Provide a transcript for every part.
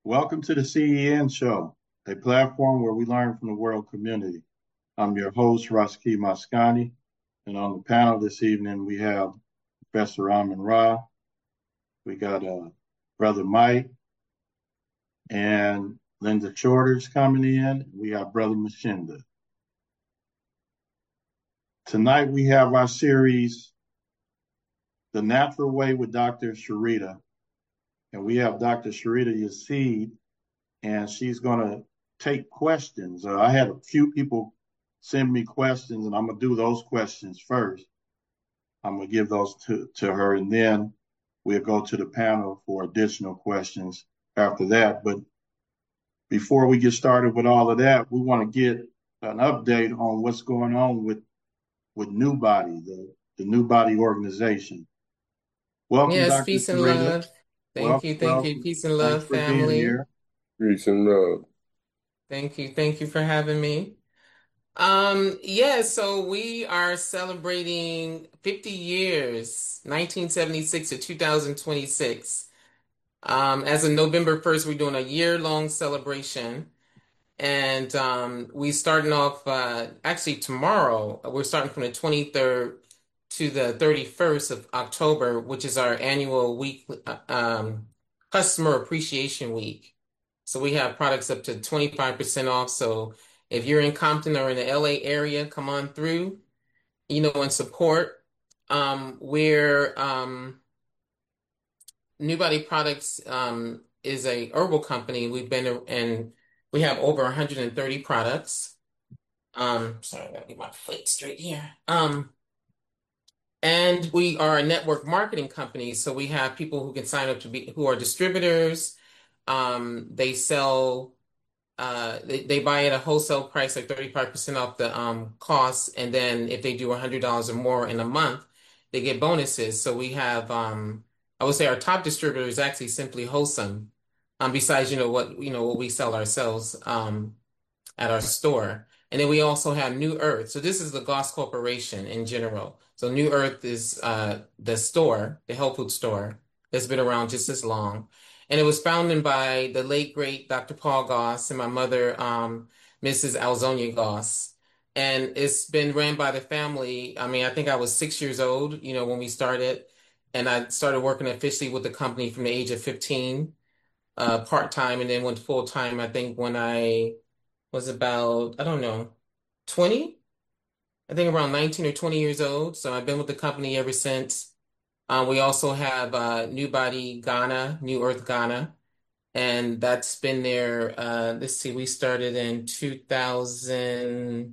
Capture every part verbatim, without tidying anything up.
Welcome to the C E N Show, a platform where we learn from the world community. I'm your host, Raski Mascani, and on the panel this evening we have Professor Amin Ra, we got uh, Brother Mike, and Linda Shorter's coming in. We have Brother Mashinda. Tonight we have our series, The Natural Way with Doctor Sharita, and we have Doctor Sharita Yasid, and she's going to take questions. Uh, I had a few people send me questions, and I'm going to do those questions first. I'm going to give those to, to her, and then we'll go to the panel for additional questions after that. But before we get started with all of that, we want to get an update on what's going on with, with New Body, the, the New Body organization. Welcome, Yes, Doctor peace and Sarita. love. Thank Welcome, you, thank you. welcome. Peace and Thanks love, for being family. here. Peace and love. Thank you, thank you for having me. Um, yeah, so we are celebrating fifty years, nineteen seventy-six to two thousand twenty-six. Um, as of November first, we're doing a year-long celebration. And um, we starting off uh, actually tomorrow. We're starting from the twenty-third to the thirty-first of October, which is our annual week, uh, um, customer appreciation week. So we have products up to twenty-five percent off. So if you're in Compton or in the L A area, come on through, you know, and support. Um, we're um, New Body Products um, is a herbal company. We've been and we have over one hundred thirty products. Um, sorry, I gotta get my foot straight here. Um, and we are a network marketing company, so we have people who can sign up to be who are distributors. Um, they sell uh they, they buy at a wholesale price, like thirty-five percent off the um cost, and then if they do one hundred dollars or more in a month, they get bonuses. So we have um I would say our top distributor is actually Simply Wholesome. Um, besides, you know what, you know, what we sell ourselves. Um at our store. And then we also have New Earth. So this is the Goss Corporation in general. So New Earth is uh, the store, the health food store that's been around just as long. And it was founded by the late, great Doctor Paul Goss and my mother, um, Missus Alzonia Goss. And it's been ran by the family. I mean, I think I was six years old, you know, when we started. And I started working officially with the company from the age of fifteen, uh, part-time, and then went full-time, I think, when I was about, I don't know, twenty, I think around nineteen or twenty years old. So I've been with the company ever since. Um, we also have uh, New Body Ghana, New Earth Ghana, and that's been there. Uh, let's see, we started in two thousand,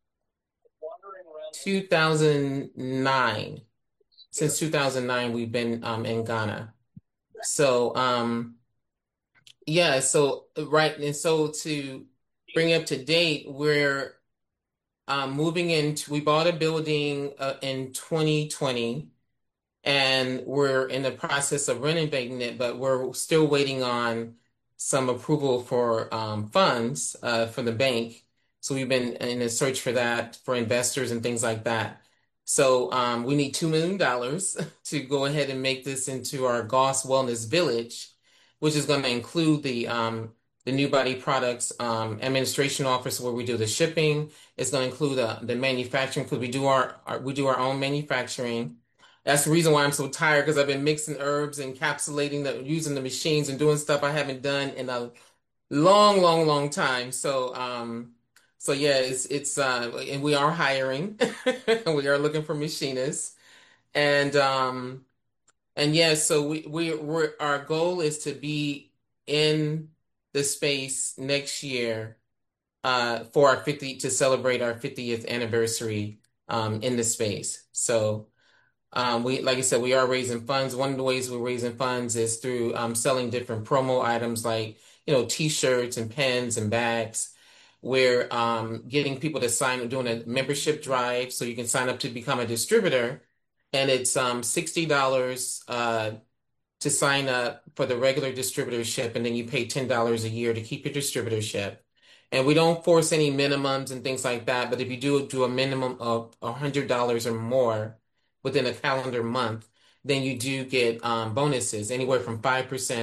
two thousand nine. Since two thousand nine, we've been um, in Ghana. So, um, yeah, so, right. And so to bring up to date, we're um, moving into, we bought a building uh, in twenty twenty, and we're in the process of renovating it, but we're still waiting on some approval for um, funds uh, from the bank. So we've been in a search for that for investors and things like that. So um, we need two million dollars to go ahead and make this into our Goss Wellness Village, which is going to include the um, the New Body Products um, administration office where we do the shipping. It's going to include uh, the manufacturing because we do our, our we do our own manufacturing. That's the reason why I'm so tired, because I've been mixing herbs, encapsulating the using the machines and doing stuff I haven't done in a long, long, long time. So um so yeah, it's it's uh and we are hiring. We are looking for machinists. And um and yeah, so we we we're, our goal is to be in the space next year uh for our fifty to celebrate our fiftieth anniversary um in the space. So um, we, like I said, we are raising funds. One of the ways we're raising funds is through um, selling different promo items like, you know, t-shirts and pens and bags. We're um, getting people to sign up, doing a membership drive, so you can sign up to become a distributor. And it's um, sixty dollars uh, to sign up for the regular distributorship, and then you pay ten dollars a year to keep your distributorship. And we don't force any minimums and things like that, but if you do do a minimum of one hundred dollars or more within a calendar month, then you do get um, bonuses anywhere from five percent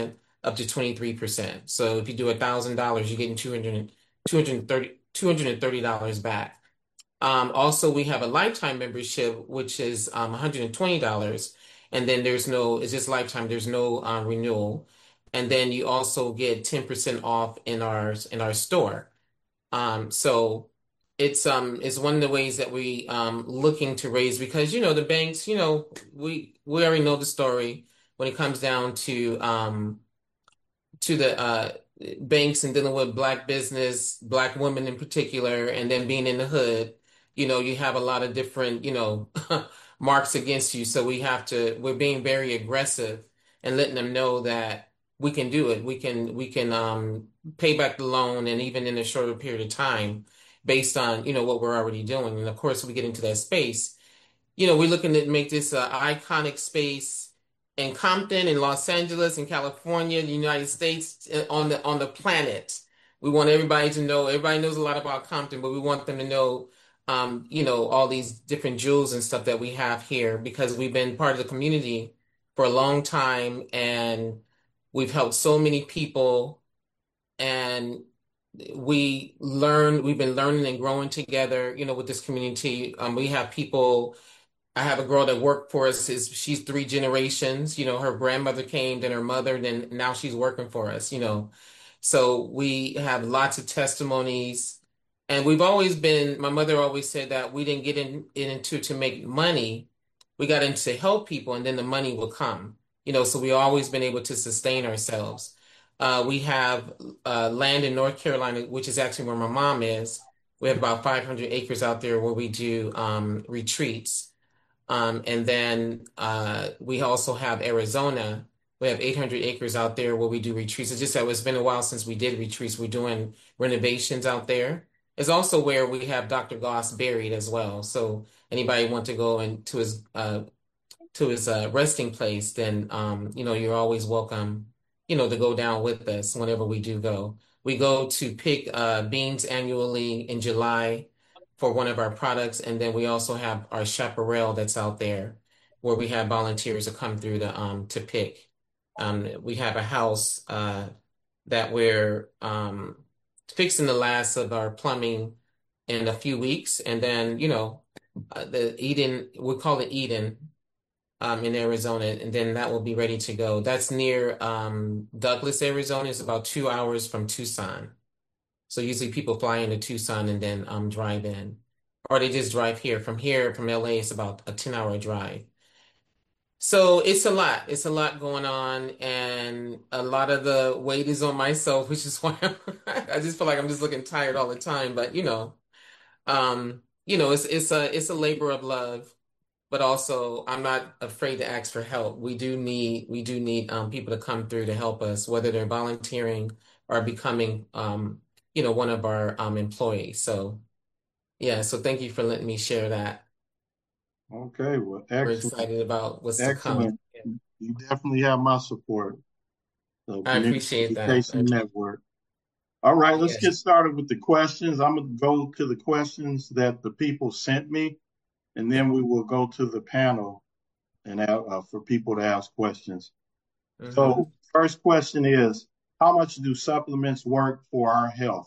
up to twenty-three percent. So if you do one thousand dollars you're getting two hundred, two hundred thirty, two hundred thirty dollars back. Um, also, we have a lifetime membership, which is um, one hundred twenty dollars. And then there's no, it's just lifetime, there's no uh, renewal. And then you also get ten percent off in our in our store. Um, so it's um it's one of the ways that we um looking to raise because you know the banks, you know, we we already know the story when it comes down to um to the uh, banks and dealing with black business, black women in particular, and then being in the hood, you know, you have a lot of different, you know, marks against you. So we have to, we're being very aggressive and letting them know that we can do it. We can, we can um, pay back the loan and even in a shorter period of time based on, you know, what we're already doing. And of course, we get into that space you know, we're looking to make this an iconic space in Compton, in Los Angeles, in California, the United States, uh, on the on the planet. We want everybody to know. Everybody knows a lot about Compton, but we want them to know, um, you know, all these different jewels and stuff that we have here because we've been part of the community for a long time, and we've helped so many people, and we learn. We've been learning and growing together, you know, with this community. Um, we have people. I have a girl that worked for us. Is she's three generations. You know, her grandmother came, then her mother, then now she's working for us. You know, so we have lots of testimonies, and we've always been. My mother always said that we didn't get in, into to make money. We got into to help people, and then the money will come. You know, so we always been able to sustain ourselves. Uh, we have uh, land in North Carolina, which is actually where my mom is. We have about five hundred acres out there where we do um, retreats. Um, and then uh, we also have Arizona. We have eight hundred acres out there where we do retreats. It's just that it's been a while since we did retreats. We're doing renovations out there. It's also where we have Doctor Goss buried as well. So anybody want to go into his uh, to his uh, resting place, then um, you know, you're always welcome, you know, to go down with us whenever we do go. We go to pick uh, beans annually in July for one of our products, and then we also have our chaparral that's out there where we have volunteers to come through to um to pick. Um, we have a house uh, that we're um, fixing the last of our plumbing in a few weeks, and then you know uh, the Eden, we call it Eden um, in Arizona, and then that will be ready to go. That's near um, Douglas, Arizona. It's about two hours from Tucson. So usually people fly into Tucson and then um, drive in, or they just drive here. From here, from L A, it's about a ten hour drive. So it's a lot. It's a lot going on, and a lot of the weight is on myself, which is why I'm, I just feel like I'm just looking tired all the time. But you know, um, you know, it's it's a it's a labor of love, but also I'm not afraid to ask for help. We do need we do need um, people to come through to help us, whether they're volunteering or becoming um, you know, one of our um, employees. So yeah, so thank you for letting me share that. Okay, well, We're excellent, excited about what's to come. excellent. You definitely have my support. So, I Community appreciate that. Education Network. All right, let's Yes. get started with the questions. I'm going to go to the questions that the people sent me, and then we will go to the panel and uh, for people to ask questions. hmm So, first question is, how much do supplements work for our health?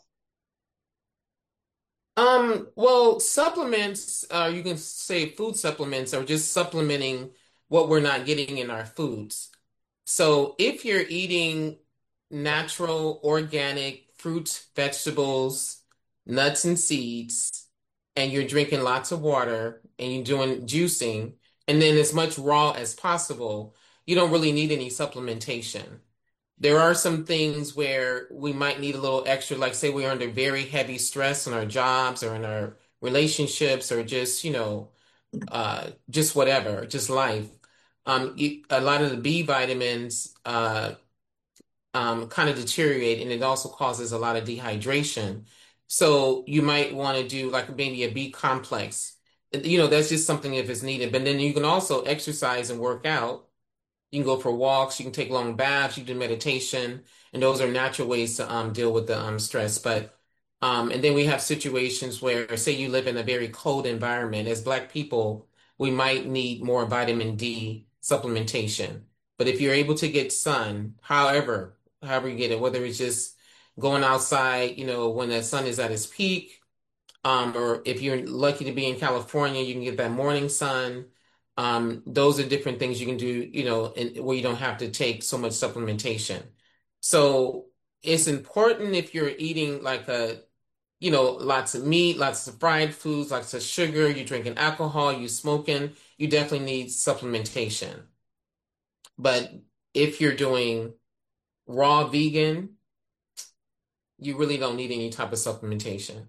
Um, well, supplements, uh, you can say food supplements are just supplementing what we're not getting in our foods. So if you're eating natural, organic fruits, vegetables, nuts, and seeds, and you're drinking lots of water and you're doing juicing, and then as much raw as possible, you don't really need any supplementation. There are some things where we might need a little extra, like say we're under very heavy stress in our jobs or in our relationships or just, you know, uh, just whatever, just life. Um, you, a lot of the B vitamins uh, um, kind of deteriorate, and it also causes a lot of dehydration. So you might want to do like maybe a B complex. You know, that's just something if it's needed. But then you can also exercise and work out. You can go for walks, you can take long baths, you can do meditation, and those are natural ways to um, deal with the um, stress. But um, and then we have situations where, say, you live in a very cold environment. As Black people, we might need more vitamin D supplementation. But if you're able to get sun, however, however you get it, whether it's just going outside, you know, when the sun is at its peak, um, or if you're lucky to be in California, you can get that morning sun. Um, those are different things you can do, you know, in, where you don't have to take so much supplementation. So it's important if you're eating like a, you know, lots of meat, lots of fried foods, lots of sugar, you're drinking alcohol, you smoking, you definitely need supplementation. But if you're doing raw vegan, you really don't need any type of supplementation.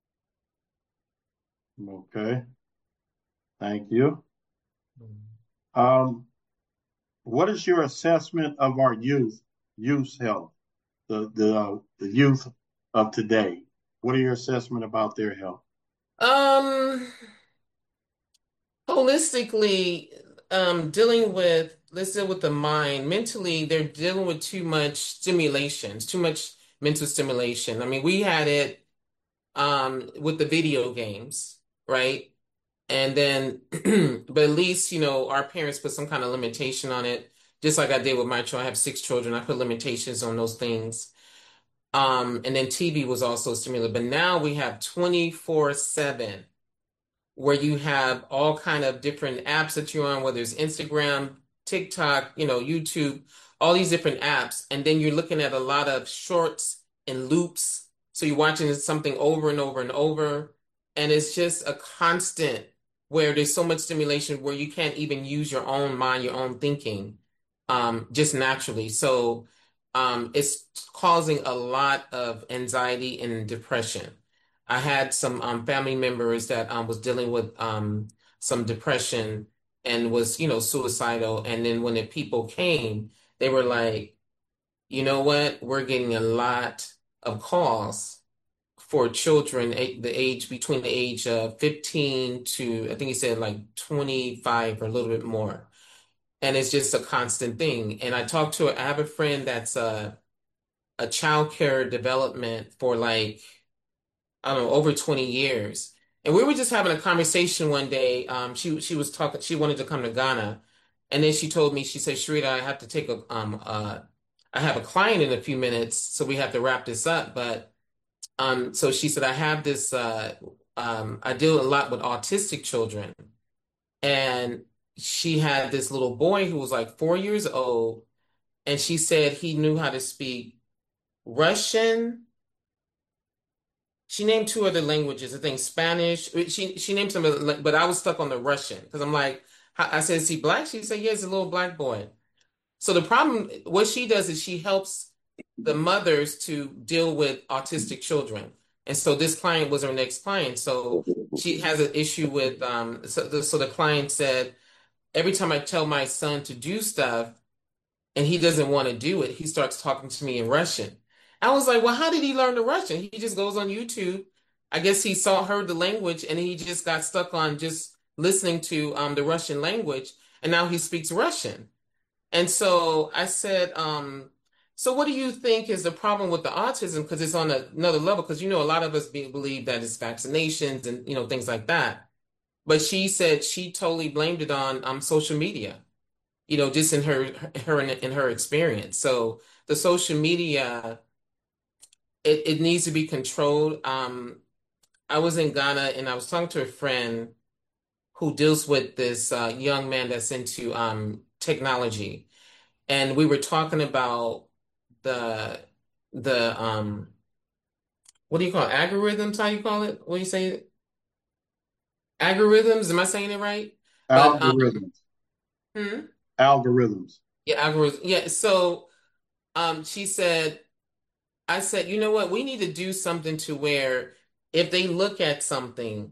Okay, thank you. Um, what is your assessment of our youth, youth health, the the uh, the youth of today? What are your assessment about their health? Um, holistically, um, dealing with, let's deal with the mind. Mentally, they're dealing with too much stimulations, too much mental stimulation. I mean, we had it um with the video games, right? And then, but at least, you know, our parents put some kind of limitation on it, just like I did with my children. I have six children. I put limitations on those things. Um, and then T V was also a stimulator. But now we have twenty-four seven where you have all kind of different apps that you're on, whether it's Instagram, TikTok, you know, YouTube, all these different apps. And then you're looking at a lot of shorts and loops. So you're watching something over and over and over. And it's just a constant where there's so much stimulation where you can't even use your own mind, your own thinking, um, just naturally. So um, it's causing a lot of anxiety and depression. I had some um, family members that um, was dealing with um, some depression and was, you know, suicidal. And then when the people came, they were like, you know what? We're getting a lot of calls for children, a- the age between the age of fifteen to, I think he said like twenty-five or a little bit more. And it's just a constant thing. And I talked to, I have a friend that's a, a child care development for like, I don't know, over twenty years. And we were just having a conversation one day. Um, she she was talking, she wanted to come to Ghana. And then she told me, she said, Sharita, I have to take a um uh I have a client in a few minutes, so we have to wrap this up. But um so she said, I have this uh um I deal a lot with autistic children. And she had this little boy who was like four years old, and she said he knew how to speak Russian. She named two other languages, I think Spanish. She she named some, but I was stuck on the Russian because I'm like, I said, is he black? She said, yeah, he's a little black boy. So the problem, what she does is she helps the mothers to deal with autistic children. And so this client was her next client. So she has an issue with, um, so the, so the client said, every time I tell my son to do stuff, and he doesn't want to do it, he starts talking to me in Russian. I was like, well, how did he learn the Russian? He just goes on YouTube. I guess he saw, heard the language, and he just got stuck on just listening to um, the Russian language, and now he speaks Russian. And so I said, um, so what do you think is the problem with the autism? Because it's on a, another level, because you know, a lot of us be, believe that it's vaccinations and you know, things like that. But she said she totally blamed it on um, social media, you know, just in her her in her experience. So the social media, it, it needs to be controlled. Um, I was in Ghana and I was talking to a friend who deals with this uh, young man that's into um, technology, and we were talking about the the um what do you call it? Algorithms? How you call it? What do you say? Algorithms? Am I saying it right? But um, Algorithms, hmm? algorithms. Yeah, algorithms. Yeah. So um, she said. I said, you know what? We need to do something to where if they look at something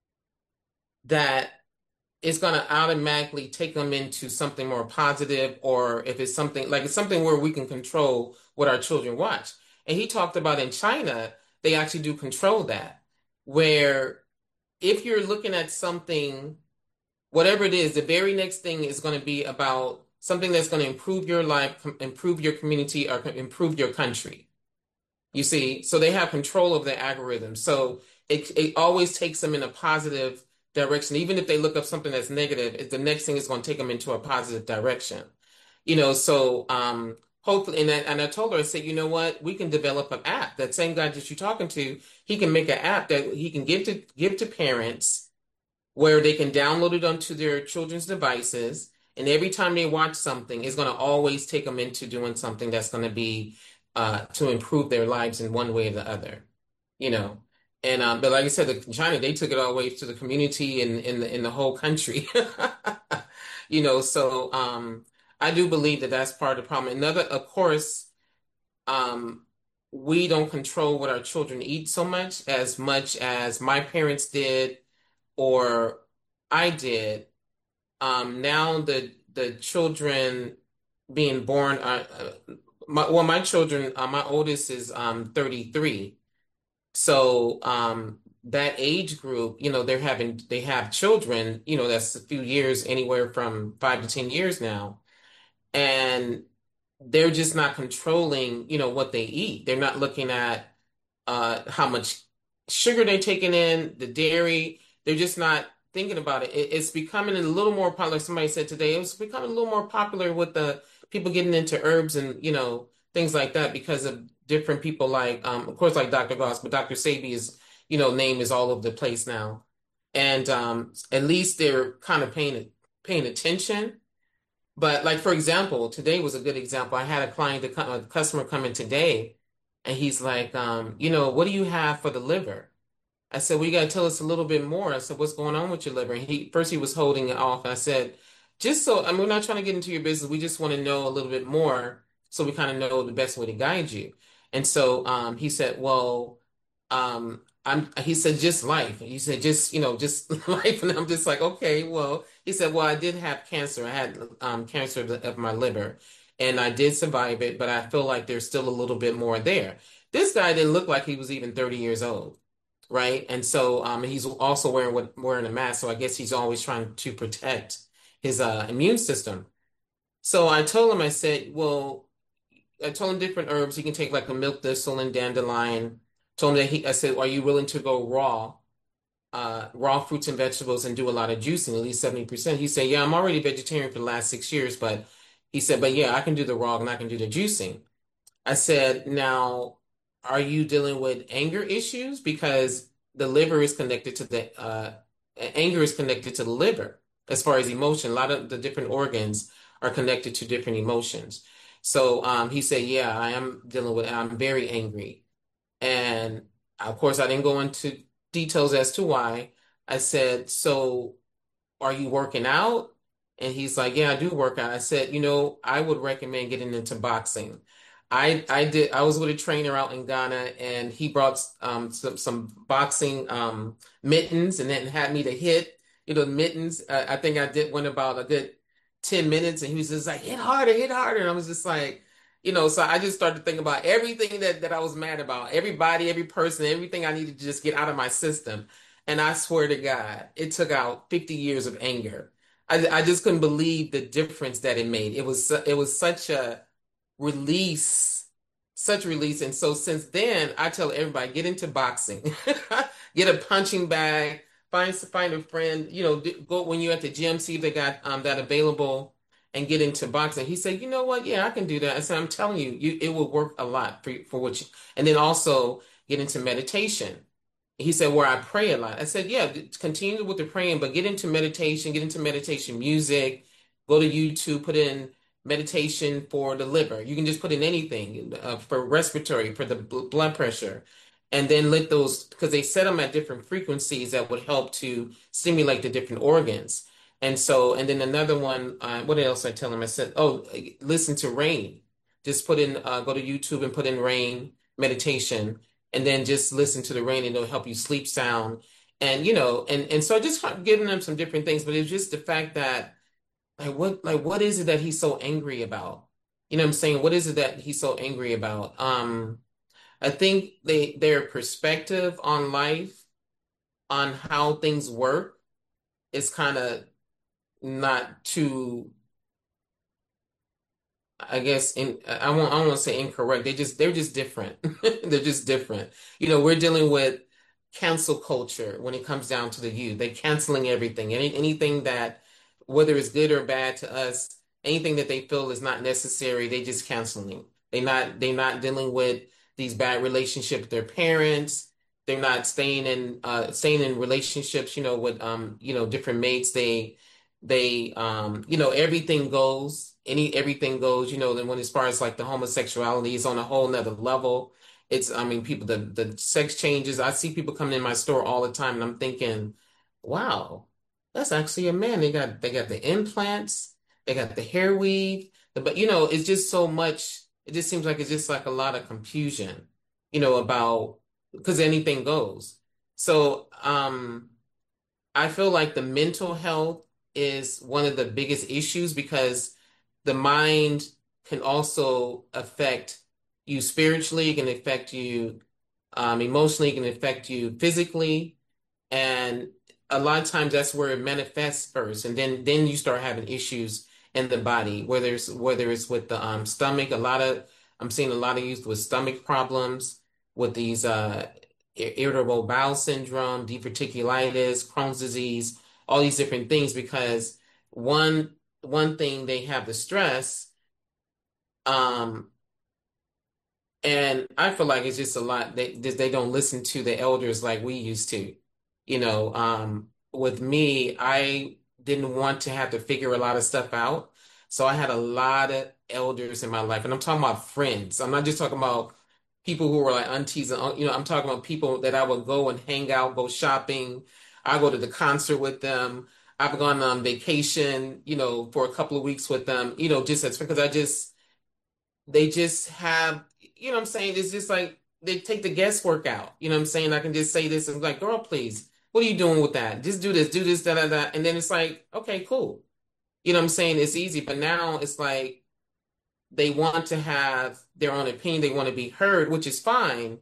that is going to automatically take them into something more positive, or if it's something like it's something where we can control what our children watch. And he talked about in China, they actually do control that, where if you're looking at something, whatever it is, the very next thing is going to be about something that's going to improve your life, com- improve your community, or co- improve your country. You see, so they have control of the algorithm. So it it always takes them in a positive direction. Even if they look up something that's negative, it, the next thing is going to take them into a positive direction. You know, so um, hopefully, and I, and I told her, I said, you know what, we can develop an app. That same guy that you're talking to, he can make an app that he can give to give to parents where they can download it onto their children's devices. And every time they watch something, it's going to always take them into doing something that's going to be uh, to improve their lives in one way or the other, you know. And um, but like I said, in China, they took it all the way to the community and in the in the whole country, you know. So um, I do believe that that's part of the problem. Another, of course, um, we don't control what our children eat so much as much as my parents did or I did. Um, now the the children being born are uh, my, well, my children, uh, my oldest is um thirty-three. So um that age group, you know, they're having they have children, you know, that's a few years, anywhere from five to ten years now. And they're just not controlling, you know, what they eat. They're not looking at uh, how much sugar they're taking in, the dairy. They're just not thinking about it. It- It's becoming a little more popular. Somebody said today, it was becoming a little more popular with the people getting into herbs and, you know, things like that because of different people like, um, of course, like doctor Goss, but doctor Sabi is, you know, name is all over the place now. And um, at least they're kind of paying paying attention. But like for example, today was a good example. I had a client, a cu- a customer come in today, and he's like, um, you know, what do you have for the liver? I said, well, you got to tell us a little bit more. I said, what's going on with your liver? And he first he was holding it off. I said, just so I mean, we're not trying to get into your business. We just want to know a little bit more, so we kind of know the best way to guide you. And so um, he said, well, um, I'm. He said, just life. He said, just you know, just life. And I'm just like, okay, well, he said, well, I did have cancer. I had um, cancer of, the, of my liver, and I did survive it, but I feel like there's still a little bit more there. This guy didn't look like he was even thirty years old, right? And so um, he's also wearing what wearing a mask, so I guess he's always trying to protect his uh, immune system. So I told him, I said, well, I told him different herbs. He can take like a milk thistle and dandelion. Told him that he, I said, are you willing to go raw, uh, raw fruits and vegetables and do a lot of juicing, at least seventy percent? He said, yeah, I'm already vegetarian for the last six years, but he said, but yeah, I can do the raw and I can do the juicing. I said, now, are you dealing with anger issues? Because the liver is connected to the, uh, anger is connected to the liver as far as emotion. A lot of the different organs are connected to different emotions. So um, he said, yeah, I am dealing with, I'm very angry. And of course, I didn't go into details as to why. I said, so are you working out? And he's like, yeah, I do work out. I said, you know, I would recommend getting into boxing. I I did I was with a trainer out in Ghana and he brought um some some boxing um mittens and then had me to hit, you know, mittens. Uh, I think I did one about a good ten minutes and he was just like, hit harder, hit harder. And I was just like, you know, so I just started thinking about everything that that I was mad about, everybody, every person, everything I needed to just get out of my system. And I swear to God, it took out fifty years of anger. I, I just couldn't believe the difference that it made. It was su- it was such a release, such release. And so since then, I tell everybody, get into boxing, get a punching bag, find find a friend, you know, d- go when you're at the gym, see if they got um, that available, and get into boxing. He said, you know what? Yeah, I can do that. I said, I'm telling you, you it will work a lot for for what you, and then also get into meditation. He said, where I pray a lot. I said, yeah, continue with the praying, but get into meditation, get into meditation music, go to YouTube, put in meditation for the liver. You can just put in anything uh, for respiratory, for the bl- blood pressure, and then let those, because they set them at different frequencies that would help to stimulate the different organs. And so, and then another one, uh, what else I tell him? I said, oh, listen to rain. Just put in, uh, go to YouTube and put in rain meditation and then just listen to the rain and it'll help you sleep sound. And you know, and and so I just kind of giving them some different things, but it's just the fact that like what like what is it that he's so angry about? You know what I'm saying? What is it that he's so angry about? Um, I think they their perspective on life, on how things work, is kind of not too, I guess in I won't I won't say incorrect. They just they're just different. They're just different. You know, we're dealing with cancel culture when it comes down to the youth. They're canceling everything. Any anything that whether it's good or bad to us, anything that they feel is not necessary, they just canceling. They not they're not dealing with these bad relationships with their parents. They're not staying in uh staying in relationships, you know, with um, you know, different mates. They they um, you know, everything goes, any everything goes, you know, then when as far as like the homosexuality is on a whole nother level. It's, I mean, people, the the sex changes. I see people coming in my store all the time, and I'm thinking, wow, that's actually a man. They got they got the implants, they got the hair weave, the, but you know, it's just so much. It just seems like it's just like a lot of confusion, you know, about because anything goes. So, um, I feel like the mental health is one of the biggest issues because the mind can also affect you spiritually, it can affect you um, emotionally, it can affect you physically. And a lot of times that's where it manifests first. And then then you start having issues in the body, whether it's whether it's with the um, stomach, a lot of I'm seeing a lot of youth with stomach problems, with these uh, irritable bowel syndrome, diverticulitis, Crohn's disease, all these different things because one one thing they have the stress, um, and I feel like it's just a lot they they don't listen to the elders like we used to. You know, um, with me, I didn't want to have to figure a lot of stuff out. So I had a lot of elders in my life, and I'm talking about friends. I'm not just talking about people who were like aunties and un- you know, I'm talking about people that I would go and hang out, go shopping. I go to the concert with them. I've gone on vacation, you know, for a couple of weeks with them, you know, just as because I just they just have, you know what I'm saying? It's just like they take the guesswork out. You know what I'm saying? I can just say this and be like, girl, please, what are you doing with that? Just do this, do this, da da da. And then it's like, okay, cool. You know what I'm saying? It's easy. But now it's like they want to have their own opinion, they want to be heard, which is fine.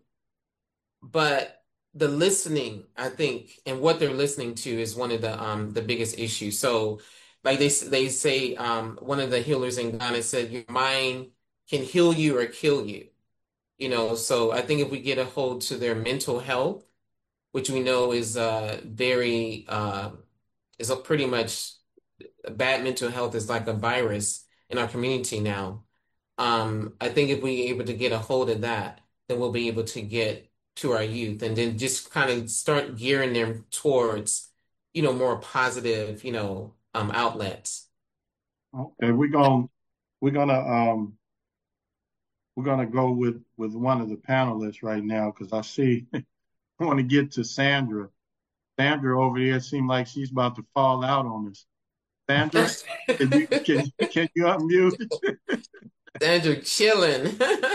But the listening, I think, and what they're listening to is one of the um the biggest issues. So like they they say, um, one of the healers in Ghana said, your mind can heal you or kill you. You know, so I think if we get a hold to their mental health, which we know is uh very uh is a pretty much bad mental health is like a virus in our community now. Um, I think if we able to get a hold of that, then we'll be able to get to our youth and then just kind of start gearing them towards, you know, more positive, you know, um outlets. Okay, we're going we're gonna um we're gonna go with with one of the panelists right now because I see I want to get to Sandra. Sandra over there seems like she's about to fall out on us. Sandra, can you can can you unmute? Andrew chilling.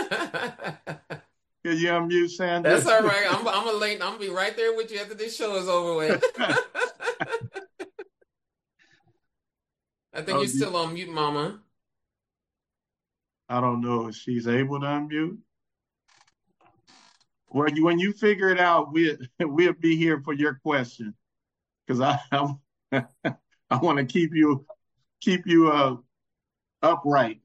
Can you unmute Sandra? That's all right. I'm I'm a late. I'm gonna be right there with you after this show is over with. I think Oh, you're you, still on mute, Mama. I don't know if she's able to unmute. Well, you, when you figure it out, we we'll, we'll be here for your question because I I, I want to keep you keep you uh upright.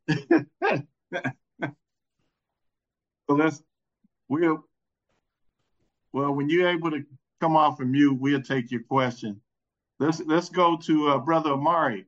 So let's we'll well when you're able to come off of mute, we'll take your question. Let's let's go to uh, brother Amari.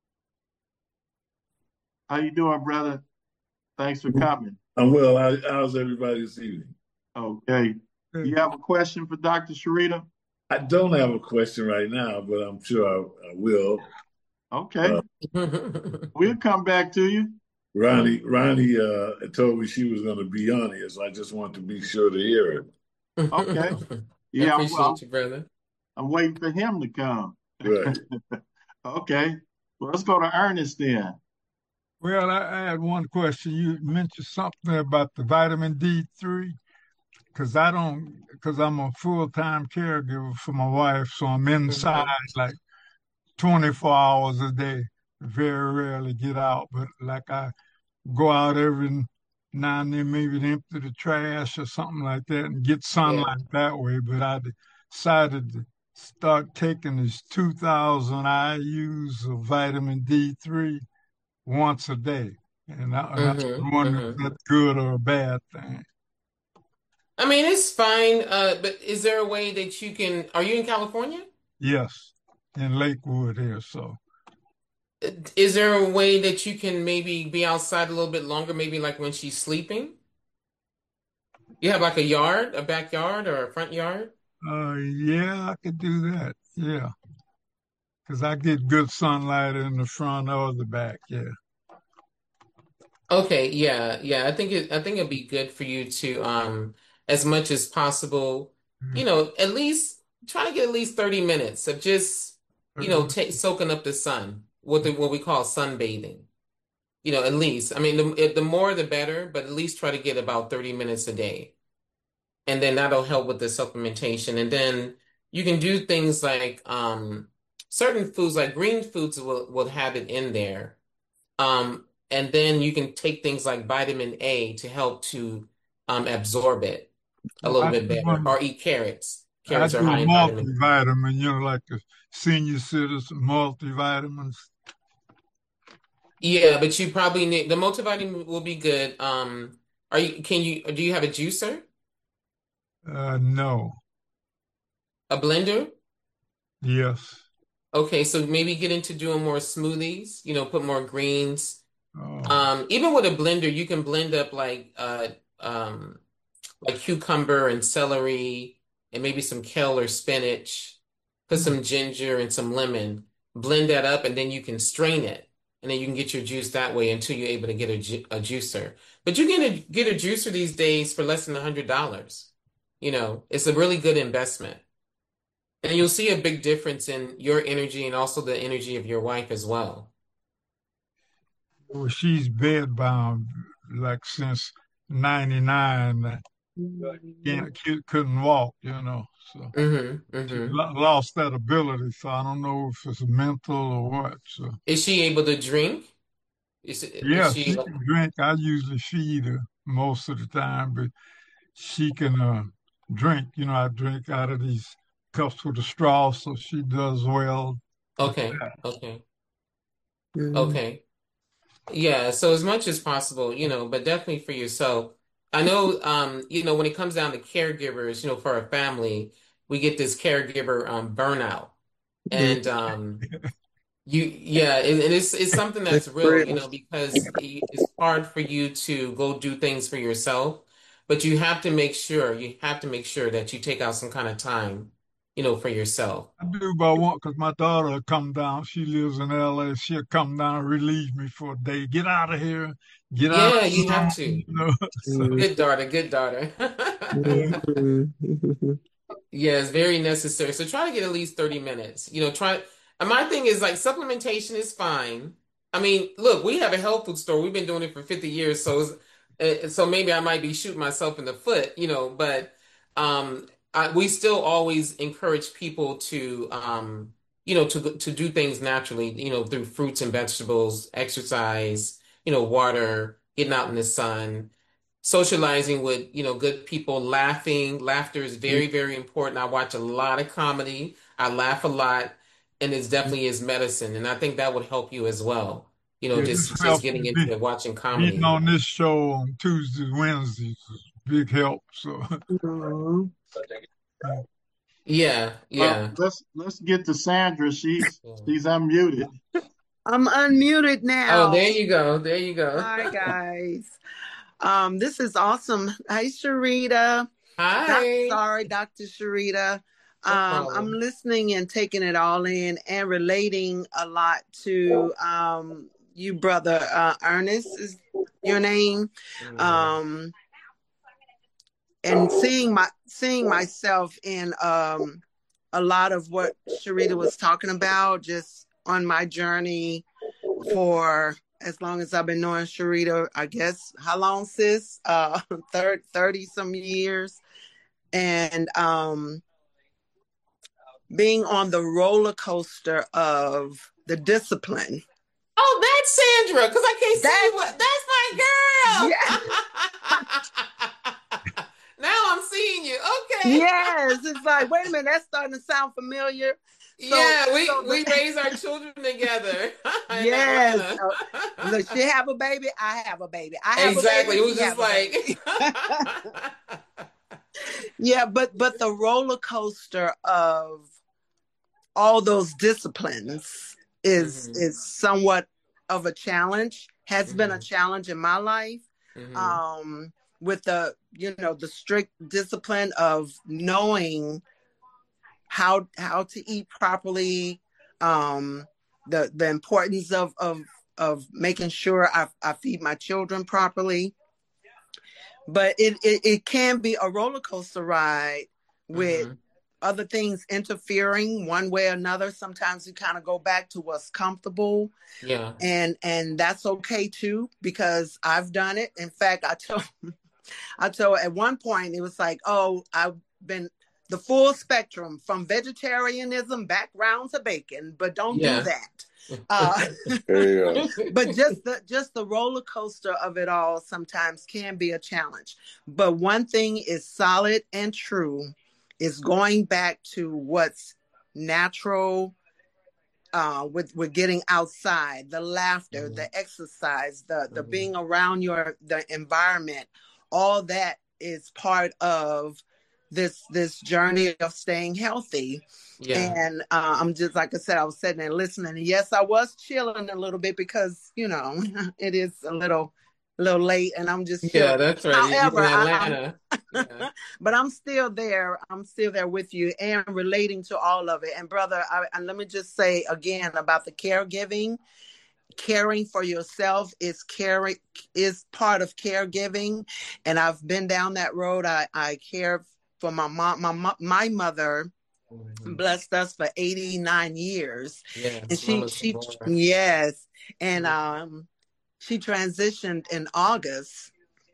How you doing, brother? Thanks for coming. I'm well. How, how's everybody this evening? Okay. You have a question for doctor Sharita? I don't have a question right now, but I'm sure I, I will. Okay. Uh, We'll come back to you. Ronnie, Ronnie uh, told me she was going to be on here, so I just want to be sure to hear it. Okay. I Yeah, I'm, I'm, appreciate you, brother. I'm waiting for him to come. Right. Okay. Well, let's go to Ernest then. Well, I, I had one question. You mentioned something about the vitamin D three because I don't, because I'm a full time caregiver for my wife, so I'm inside Mhm. like twenty-four hours a day. Very rarely get out, but like I go out every now and then, maybe to empty the trash or something like that and get Yeah. sunlight that way. But I decided to start taking this two thousand I U's of vitamin D three once a day. And I, and I was hmm wondering if hmm that's good or a bad thing. I mean, it's fine. Uh, but is there a way that you can? Are you in California? Yes, in Lakewood here. So, Is there a way that you can maybe be outside a little bit longer, maybe like when she's sleeping? You have like a yard, a backyard or a front yard? Uh, yeah, I could do that. Yeah, because I get good sunlight in the front or the back. Yeah. Okay, yeah, yeah. I think it I think it'd be good for you to um as much as possible, you know, at least try to get at least thirty minutes of just, you know, Uh, take soaking up the sun, what the what we call sunbathing. You know, at least. I mean, the it- the more the better, but at least try to get about thirty minutes a day. And then that'll help with the supplementation. And then you can do things like um certain foods like green foods will will have it in there. Um, and then you can take things like vitamin A to help to um, absorb it a well, little I bit do better, one. or eat carrots. I Carrots are do a high in vitamin. multivitamin. You know, like the senior citizen multivitamins. Yeah, but you probably need the multivitamin will be good. Um, are you can you do you have a juicer, Uh, no. a blender? Yes. Okay, so maybe get into doing more smoothies, you know, put more greens. Oh. Um, even with a blender, you can blend up like uh um like cucumber and celery and maybe some kale or spinach. Put some ginger and some lemon. Blend that up and then you can strain it. And then you can get your juice that way until you're able to get a, ju a juicer. But you can get a, get a juicer these days for less than one hundred dollars. You know, it's a really good investment. And you'll see a big difference in your energy and also the energy of your wife as well. Well, she's bedbound like since ninety-nine. Can't, cou- couldn't walk, you know. So hmm she hmm lo- lost that ability. So I don't know if it's mental or what. So Is she able to drink? Is, is yeah, she she can drink. I usually feed her most of the time, but she can uh, drink. You know, I drink out of these cups with a straw, so she does well with okay? that. Okay. Mm. Okay. Yeah, so as much as possible, you know, but definitely for yourself. I know, um, you know, when it comes down to caregivers, you know, for a family, we get this caregiver um, burnout, Yeah, and um, you, yeah, and, and it's it's something that's that's real, you real. know, because it- it's hard for you to go do things for yourself, but you have to make sure you have to make sure that you take out some kind of time, you know, for yourself. I do, but I want because my daughter will come down. She lives in L A. She'll come down and relieve me for a day. Get out of here. Get out Yeah, of you have town. to. You know. So Mm. Good daughter, good daughter. yeah. Mhm. Yeah, it's very necessary. So try to get at least thirty minutes. You know, try. And my thing is like supplementation is fine. I mean, look, we have a health food store. We've been doing it for fifty years. So, it's- uh, so maybe I might be shooting myself in the foot, you know, but um, I, we still always encourage people to, um, you know, to to do things naturally, you know, through fruits and vegetables, exercise, you know, water, getting out in the sun, socializing with, you know, good people, laughing. Laughter is very, very important. I watch a lot of comedy. I laugh a lot, and it's definitely is medicine. And I think that would help you as well. You know, Yeah, this just just helps me getting be, into watching being comedy. on this show on Tuesdays, Wednesdays is a big help. So Aw. Yeah, Uh, yeah. let's let's get to Sandra. She's Yeah. she's unmuted. I'm unmuted Oh, now. there you go. There you go. Hi, guys. Um, this is awesome. Hi, Sharita. Doc, Hi. sorry, Doctor Sharita. No Um, I'm problem. listening and taking it all in and relating a lot to um, you, brother uh, Ernest is your name. Yeah. Um, and seeing my seeing myself in um, a lot of what Sharita was talking about, just on my journey for as long as I've been knowing Sharita, I guess, how long, sis? Uh, thirty some years. And um, being on the roller coaster of the discipline. Oh, that's Sandra, because I can't see That's, what. That's yeah, my girl. Now I'm seeing you. Okay. yes. It's like, wait a minute, that's starting to sound familiar. So, Yeah, we so we the, raise our children together in yes. Atlanta. Uh, look, she have a baby, I have a baby. I have a Exactly. baby, It was she just have a baby. like Yeah, but but the roller coaster of all those disciplines is Mm-hmm. is somewhat of a challenge, has Mm-hmm. been a challenge in my life. Mm-hmm. Um, with the, you know, the strict discipline of knowing how how to eat properly, um, the the importance of of of making sure I, I feed my children properly. But it, it it can be a roller coaster ride with Mm-hmm. other things interfering one way or another. Sometimes you kind of go back to what's comfortable, Yeah. and and that's okay too, because I've done it. In fact, I told I told at one point it was like, oh, I've been the full spectrum from vegetarianism back round to bacon, but don't do Yeah. that. Uh, Yeah. but just the just the roller coaster of it all sometimes can be a challenge. But one thing is solid and true, is going back to what's natural, uh, with with getting outside, the laughter, Mm-hmm. the exercise, the the Mm-hmm. being around your the environment. All that is part of this this journey of staying healthy. Yeah. And uh, I'm just, like I said, I was sitting there listening, and yes, I was chilling a little bit because, you know, it is a little little late, and I'm just chilling. Yeah, that's right. You- You're However, in I, I'm Atlanta. Yeah. but I'm still there. I'm still there with you and relating to all of it. And brother, I, and let me just say again about the caregiving. Caring for yourself is caring is part of caregiving, and I've been down that road. I I care for my mom. My mo- my mother Mm-hmm. blessed us for eighty-nine years, and Yes, she Mama's she Laura. yes, and Mm-hmm. um she transitioned in August.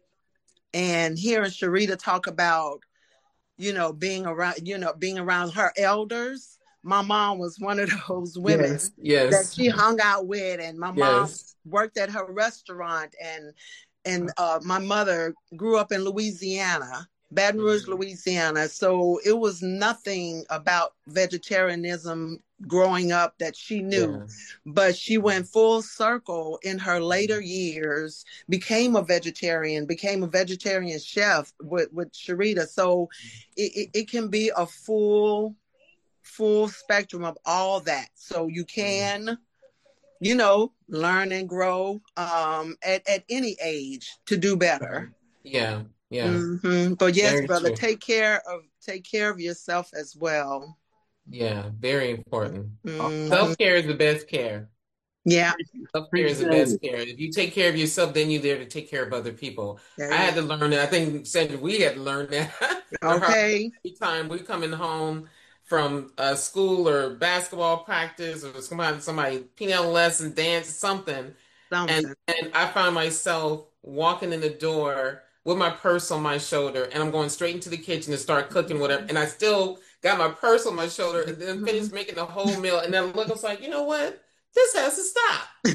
And hearing Sharita talk about, you know, being around, you know, being around her elders. My mom was one of those Yes, women that yes, she hung out with, and my mom yes. worked at her restaurant, and and uh, my mother grew up in Louisiana, Baton Rouge, Mm-hmm. Louisiana. So it was nothing about vegetarianism growing up that she knew, Yeah. but she went full circle in her later years, became a vegetarian, became a vegetarian chef with, with Sharita. So it, it, it can be a full, full spectrum of all that. So you Mm-hmm. can, you know, learn and grow um, at, at any age to do better. Yeah, yeah. Mm-hmm. But yes, Very brother, true. take care of take care of yourself as well. Yeah, very important. Mm-hmm. Self-care is the best care. Yeah, Self-care is the Appreciate best it. care. If you take care of yourself, then you're there to take care of other people. there I you had to learn that. I think Sandra, we had to learn that go. the hard Okay. every time we coming home from uh, school or basketball practice or somebody somebody piano lesson, dance, something. And Something. and I found myself walking in the door with my purse on my shoulder, and I'm going straight into the kitchen to start cooking whatever. And I still got my purse on my shoulder, and then Mm-hmm. finished making the whole meal. And then look, I was like, you know what? This has to stop.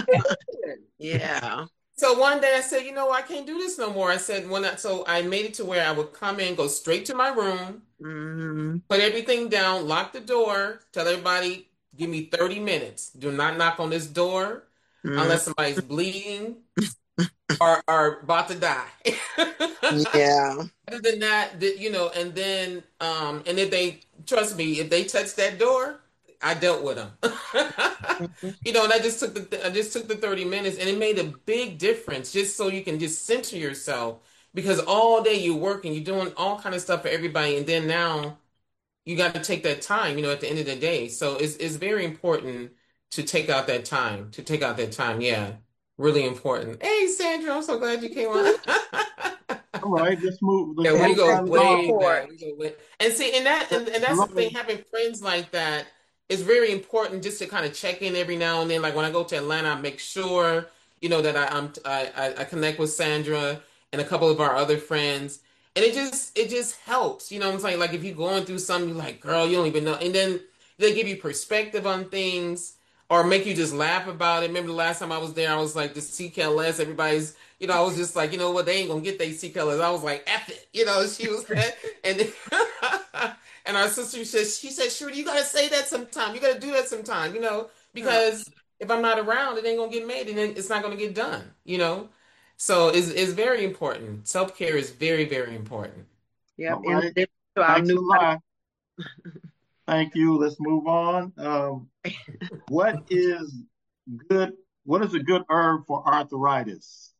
Yeah. So one day I said, you know, I can't do this no more. I said when I so I made it to where I would come in, go straight to my room, Mm-hmm. put everything down, lock the door, tell everybody, give me thirty minutes. Do not knock on this door Mm-hmm. unless somebody's bleeding or are about to die. Yeah. Other than that, that, you know, and then um and if they trust me, if they touch that door, I dealt with them. Mm-hmm. You know, and I just took the I just took the thirty minutes, and it made a big difference just so you can just center yourself, because all day you're working, you're doing all kind of stuff for everybody, and then now you got to take that time, you know, at the end of the day. So it's it's very important to take out that time, to take out that time. Yeah, really important. Hey, Sandra, I'm so glad you came on. All right, let's move. Let's Yeah, we move go right Go way along. for it. back. We go way, and see, and that and, and that's the thing. Hello. Having friends like that is very important, just to kind of check in every now and then. Like when I go to Atlanta, I make sure you know that I, I'm I, I I connect with Sandra and a couple of our other friends, and it just it just helps. You know what I'm saying? Like if you're going through something, you're like, girl, you don't even know, and then they give you perspective on things or make you just laugh about it. Remember the last time I was there, I was like, the C K L S, everybody's, you know, I was just like, you know what, they ain't gonna get their C K L S. I was like, F it, you know, she was, and and our sister says, she said, sure, you gotta say that sometime. You gotta do that sometime, you know, because if I'm not around, it ain't gonna get made and then it's not gonna get done, you know? So it's, it's very important. Self-care is very, very important. Yep. All In right. addition to our Thanks a new lot. Thank you. Let's move on. Um, what is good? What is a good herb for arthritis?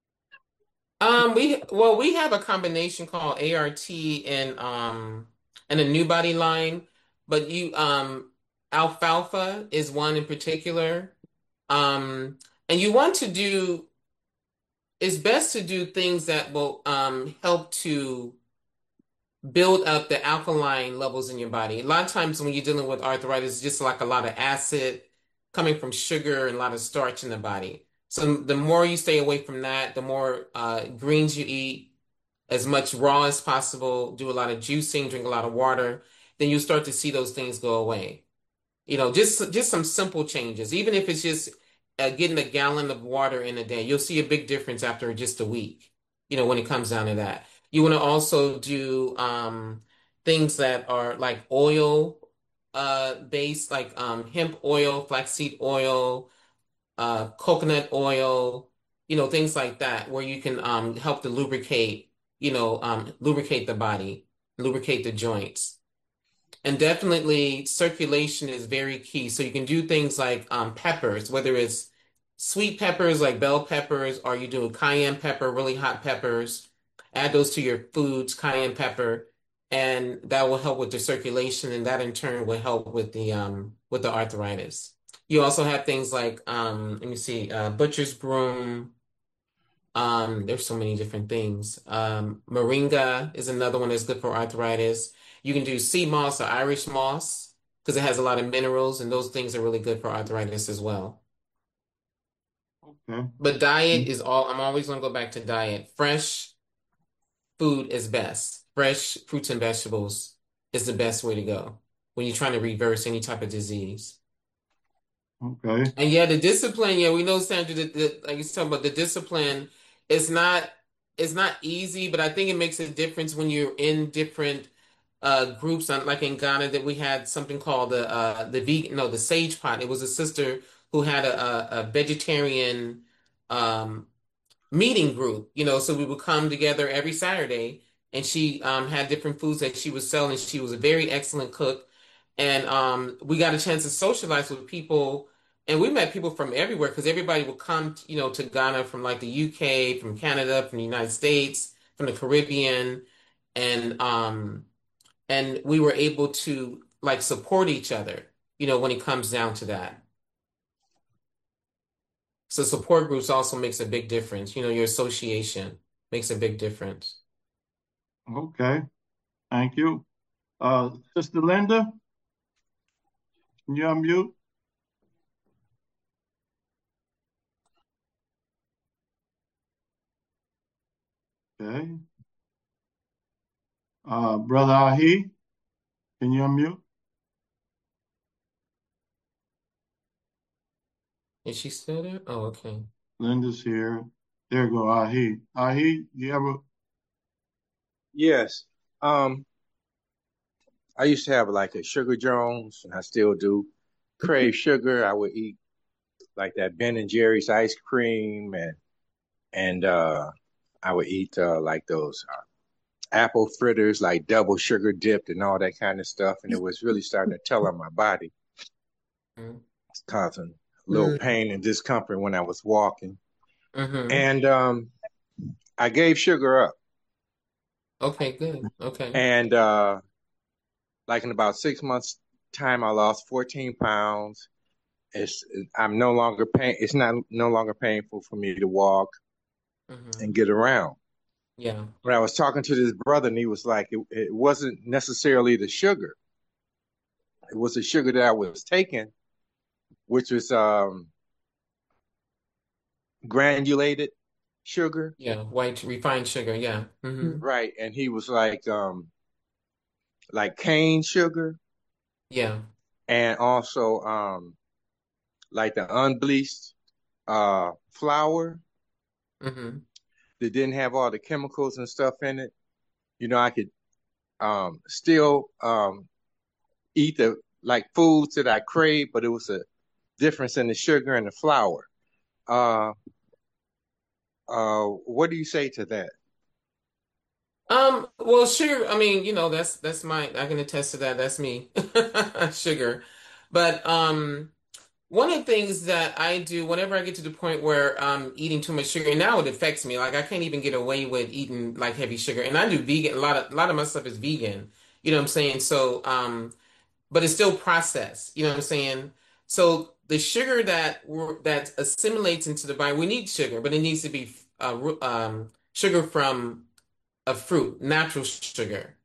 Um, we well, we have a combination called A R T and um and a new body line, but you um alfalfa is one in particular. Um, and you want to do it's best to do things that will um help to build up the alkaline levels in your body. A lot of times when you're dealing with arthritis, it's just like a lot of acid coming from sugar and a lot of starch in the body. So the more you stay away from that, the more uh, greens you eat, as much raw as possible, do a lot of juicing, drink a lot of water, then you start to see those things go away. You know, just just some simple changes. Even if it's just uh, getting a gallon of water in a day, you'll see a big difference after just a week. You know, when it comes down to that. You want to also do um, things that are like oil uh, based, like um, hemp oil, flaxseed oil, uh, coconut oil, you know, things like that, where you can um, help to lubricate, you know, um, lubricate the body, lubricate the joints. And definitely circulation is very key. So you can do things like um, peppers, whether it's sweet peppers like bell peppers, or you do cayenne pepper, really hot peppers. Add those to your foods, cayenne pepper, and that will help with the circulation, and that in turn will help with the um with the arthritis. You also have things like um, let me see, uh, butcher's broom. Um, there's so many different things. Um, moringa is another one that's good for arthritis. You can do sea moss or Irish moss because it has a lot of minerals, and those things are really good for arthritis as well. Okay. But diet is all, I'm always going to go back to diet. Fresh food is best. Fresh fruits and vegetables is the best way to go when you're trying to reverse any type of disease. Okay. And yeah, the discipline, yeah, we know, Sandra, that, that like you're talking about the discipline is not it's not easy, but I think it makes a difference when you're in different uh groups. Uh, Like in Ghana, that we had something called the uh the vegan, no, the Sage Pot. It was a sister who had a a, a vegetarian um meeting group, you know, so we would come together every Saturday, and she um, had different foods that she was selling. She was a very excellent cook, and um, we got a chance to socialize with people, and we met people from everywhere because everybody would come, you know, to Ghana from like the U K, from Canada, from the United States, from the Caribbean, and um, and we were able to like support each other, you know, when it comes down to that. So support groups also makes a big difference. You know, your association makes a big difference. Okay. Thank you. Uh, Sister Linda, can you unmute? Okay. Uh, Brother Ahi, can you unmute? Is she still there? Oh, okay. Linda's here. There go Ahi. Ahi, you ever? Yes. Um, I used to have like a Sugar Jones, and I still do. Crave sugar. I would eat like that Ben and Jerry's ice cream, and and uh, I would eat uh, like those uh, apple fritters, like double sugar dipped and all that kind of stuff. And it was really starting to tell on my body, it's causing a little Mm-hmm. pain and discomfort when I was walking. Mm-hmm. And um, I gave sugar up, Okay, good. Okay. and uh, like in about six months' time, I lost fourteen pounds. It's I'm no longer pain. It's not no longer painful for me to walk Mm-hmm. and get around. Yeah. When I was talking to this brother, and he was like, it, it wasn't necessarily the sugar. It was the sugar that I was taking, which was um, granulated sugar, Yeah. White refined sugar. Yeah. Mm-hmm. right? And he was like, um, like cane sugar, Yeah. and also um, like the unbleached uh, flour Mm-hmm. that didn't have all the chemicals and stuff in it. You know, I could um, still um, eat the like foods that I crave, but it was a difference in the sugar and the flour. Uh, uh, what do you say to that? Um, well, sugar, I mean, you know, that's that's my I can attest to that. That's me. Sugar. But um one of the things that I do whenever I get to the point where I'm eating too much sugar, and now it affects me. Like I can't even get away with eating like heavy sugar. And I do vegan, a lot of a lot of my stuff is vegan. You know what I'm saying? So um but it's still processed. You know what I'm saying? So the sugar that we're, that assimilates into the body, we need sugar, but it needs to be uh, ru- um, sugar from a fruit, natural sugar.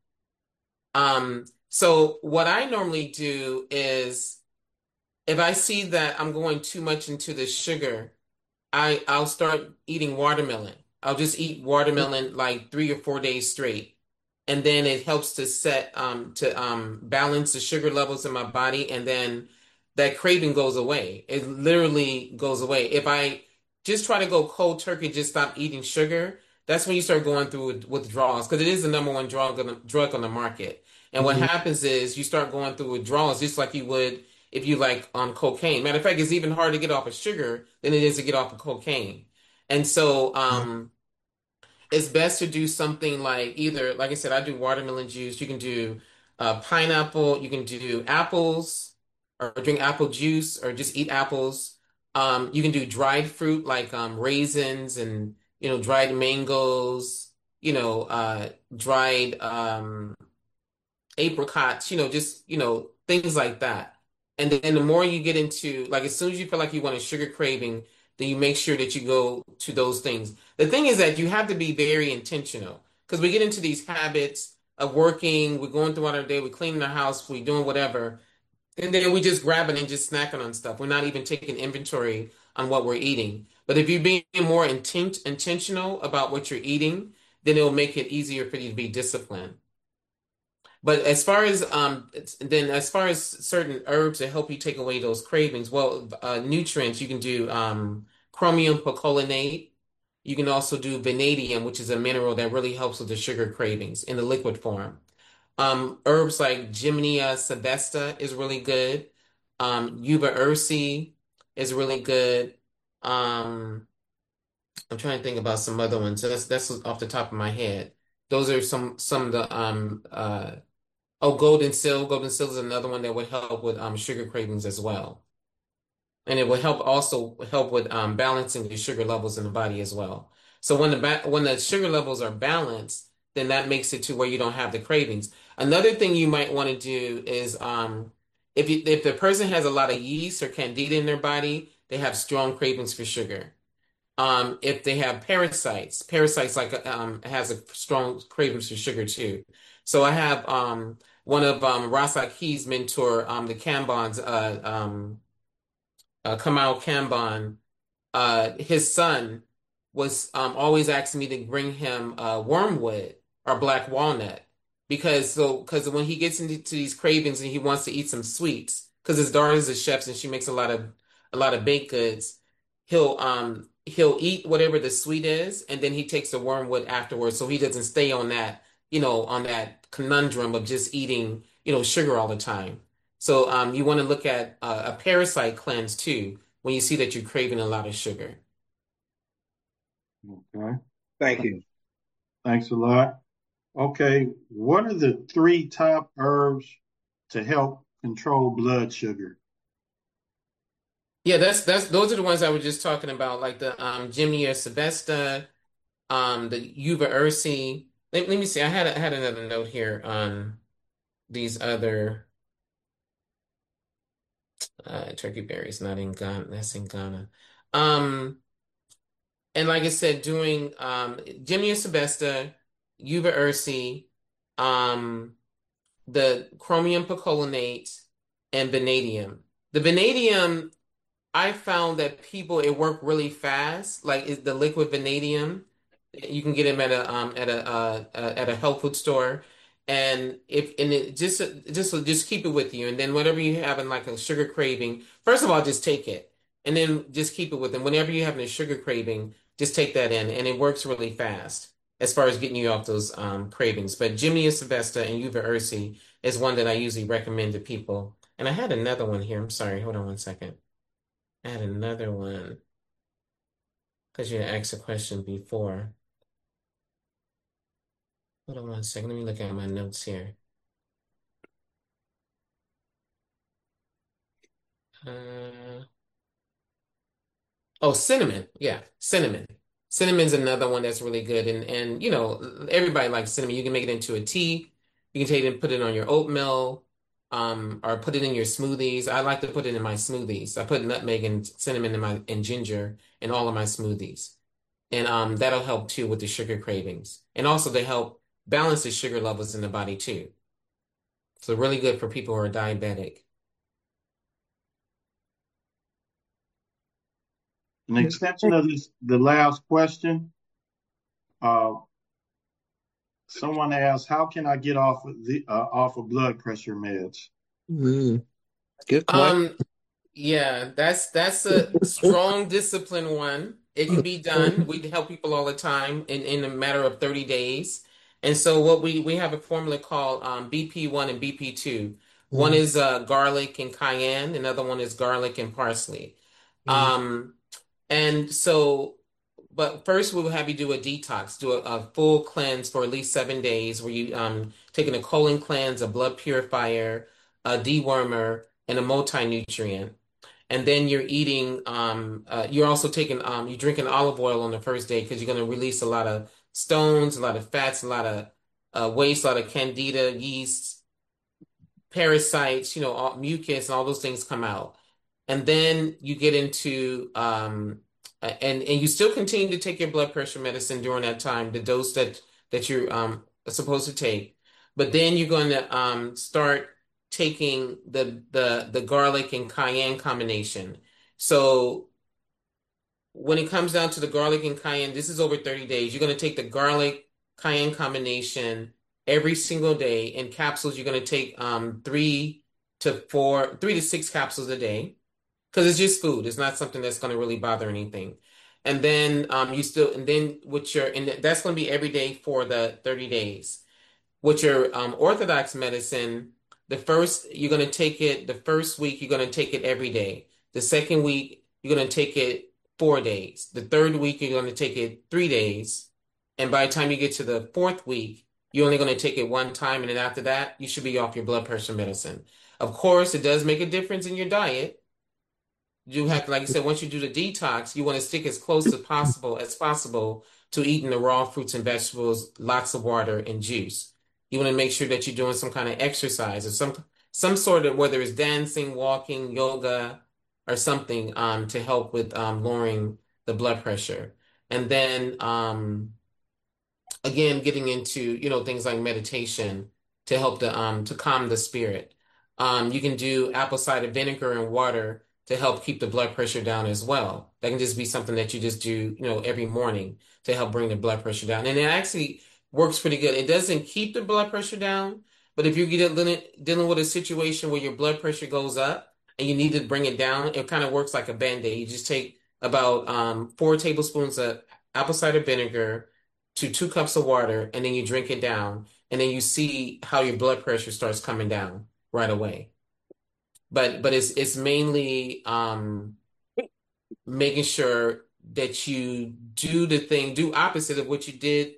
Um, so what I normally do is if I see that I'm going too much into the sugar, I I'll start eating watermelon. I'll just eat watermelon like three or four days straight. And then it helps to set um to um balance the sugar levels in my body and then that craving goes away. It literally goes away. If I just try to go cold turkey, just stop eating sugar, that's when you start going through with- withdrawals because it is the number one drug on the, drug on the market. And what Mhm. happens is you start going through withdrawals just like you would if you like on cocaine. Matter of fact, it's even harder to get off of sugar than it is to get off of cocaine. And so um it's best to do something like either, like I said, I do watermelon juice. You can do uh, pineapple. You can do apples or drink apple juice or just eat apples. Um, you can do dried fruit like um, raisins and, you know, dried mangoes, you know, uh, dried um, apricots, you know, just, you know, things like that. And then the more you get into, like, as soon as you feel like you want a sugar craving, then you make sure that you go to those things. The thing is that you have to be very intentional because we get into these habits of working, we're going throughout our day, we're cleaning the house, we're doing whatever, and then we just grabbing and just snacking on stuff. We're not even taking inventory on what we're eating. But if you're being more intent intentional about what you're eating, then it'll make it easier for you to be disciplined. But as far as um, it's- then as far as certain herbs that help you take away those cravings, well, uh, nutrients you can do um, chromium picolinate. You can also do vanadium, which is a mineral that really helps with the sugar cravings in the liquid form. Um, herbs like Gymnea sylvestre is really good. Um, Yuba ursi is really good. Um, I'm trying to think about some other ones. That's that's off the top of my head. Those are some some of the um uh Oh, Golden Seal. Golden Seal is another one that would help with um, sugar cravings as well. And it will help also help with um, balancing the sugar levels in the body as well. So when the ba when the sugar levels are balanced, then that makes it to where you don't have the cravings. Another thing you might want to do is um, if you, if the person has a lot of yeast or candida in their body, they have strong cravings for sugar. Um, if they have parasites, parasites like um has a strong cravings for sugar too. So I have um one of um Rasa Key's mentor, um the Kanban's uh um uh, Kamal Kanban uh his son was um always asking me to bring him uh wormwood or black walnut because so because when he gets into these cravings and he wants to eat some sweets because his daughter's a chef and she makes a lot of a lot of baked goods he'll um he'll eat whatever the sweet is and then he takes the wormwood afterwards so he doesn't stay on that you know on that conundrum of just eating you know sugar all the time so um you want to look at uh, a parasite cleanse too when you see that you're craving a lot of sugar. Okay. Thank you. Thanks a lot. Okay. What are the three top herbs to help control blood sugar? Yeah, that's that's those are the ones I was just talking about, like the um Gymnea sylvestre, um the Yuba ursi. Let, let me see. I had I had another note here on these other uh turkey berries, not in Ghana. That's in Ghana. Um and like I said, doing um Gymnea sylvestre, Yuba ursi, um the chromium picolinate, and vanadium. The vanadium I found that people it worked really fast. Like is the liquid vanadium, you can get them at a um at a uh, uh at a health food store, and if and it just just just keep it with you, and then whatever you have in like a sugar craving, first of all just take it, and then just keep it with them. Whenever you're having a sugar craving, just take that in, and it works really fast as far as getting you off those um cravings. But Gymnea sylvestre and Uva ursi is one that I usually recommend to people. And I had another one here. I'm sorry. Hold on one second. I had another one because you asked a question before. Hold on one second. Let me look at my notes here. Uh, oh, cinnamon. Yeah, cinnamon. Cinnamon's another one that's really good. And and you know, everybody likes cinnamon. You can make it into a tea. You can take it and put it on your oatmeal, um, or put it in your smoothies. I like to put it in my smoothies. I put nutmeg and cinnamon in my and ginger in all of my smoothies. And um, that'll help too with the sugar cravings. And also to help balance the sugar levels in the body too. So really good for people who are diabetic. An extension of this, the last question. Uh, someone asked, "How can I get off of the uh, off of blood pressure meds?" Mm, good question. Um, yeah, that's that's a strong discipline one. It can be done. We help people all the time in, in a matter of thirty days. And so what we we have a formula called um, B P one and B P two. One Mm, is uh, garlic and cayenne, another one is garlic and parsley. mm, Um, and so, but first we will have you do a detox, do a, a full cleanse for at least seven days where you um taking a colon cleanse, a blood purifier, a dewormer, and a multi-nutrient. And then you're eating, um, uh, you're also taking, um, you're drinking olive oil on the first day because you're going to release a lot of stones, a lot of fats, a lot of uh, waste, a lot of candida, yeast, parasites, you know, all, mucus, and all those things come out. And then you get into, um, a- and and you still continue to take your blood pressure medicine during that time, the dose that that you're um supposed to take. But then you're going to um start taking the the the garlic and cayenne combination. So when it comes down to the garlic and cayenne, this is over thirty days. You're going to take the garlic cayenne combination every single day in capsules. You're going to take um three to four, three to six capsules a day because it's just food. It's not something that's going to really bother anything. And then um you still and then with your and that's going to be every day for the thirty days. With your um, Orthodox medicine, the first you're going to take it the first week you're going to take it every day. The second week you're going to take it four days. The third week you're going to take it three days. And by the time you get to the fourth week, you're only going to take it one time, and then after that, you should be off your blood pressure medicine. Of course, it does make a difference in your diet. You have to, like I said, once you do the detox, you want to stick as close as possible as possible to eating the raw fruits and vegetables, lots of water and juice. You want to make sure that you're doing some kind of exercise or some some sort of whether it's dancing, walking, yoga, or something um, to help with um, lowering the blood pressure. And then um, again, getting into, you know, things like meditation to help the um to calm the spirit. Um, you can do apple cider vinegar and water to help keep the blood pressure down as well. That can just be something that you just do, you know, every morning to help bring the blood pressure down. And it actually works pretty good. It doesn't keep the blood pressure down, but if you're dealing dealing with a situation where your blood pressure goes up and you need to bring it down, it kind of works like a Band-Aid. You just take about um, four tablespoons of apple cider vinegar to two cups of water, and then you drink it down, and then you see how your blood pressure starts coming down right away. But but it's it's mainly um, making sure that you do the thing, do opposite of what you did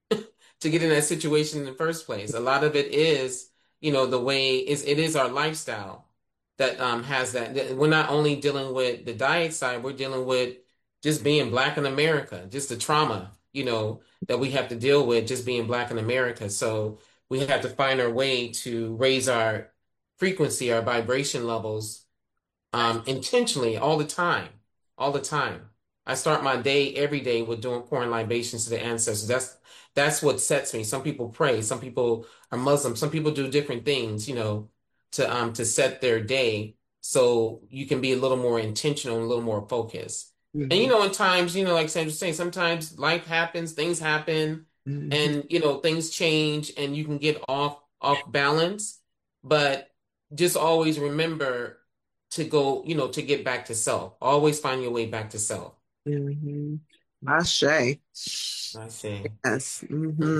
to get in that situation in the first place. A lot of it is, you know, the way is it is our lifestyle that um has that. that- We're not only dealing with the diet side, we're dealing with just being black in America, just the trauma, you know, that we have to deal with just being black in America. So we have to find our way to raise our frequency, our vibration levels um, intentionally all the time, all the time. I start my day every day with doing pouring libations to the ancestors. That's that's what sets me. Some people pray, some people are Muslim, some people do different things, you know, to um to set their day so you can be a little more intentional and a little more focused. And you mhm, know, in times, you know, like Sandra's saying, sometimes life happens, things happen, mhm. and you know, things change and you can get off off balance. But just always remember to go, you know, to get back to self. Always find your way back to self. Mhm. Ashe. I see. Yes. hmm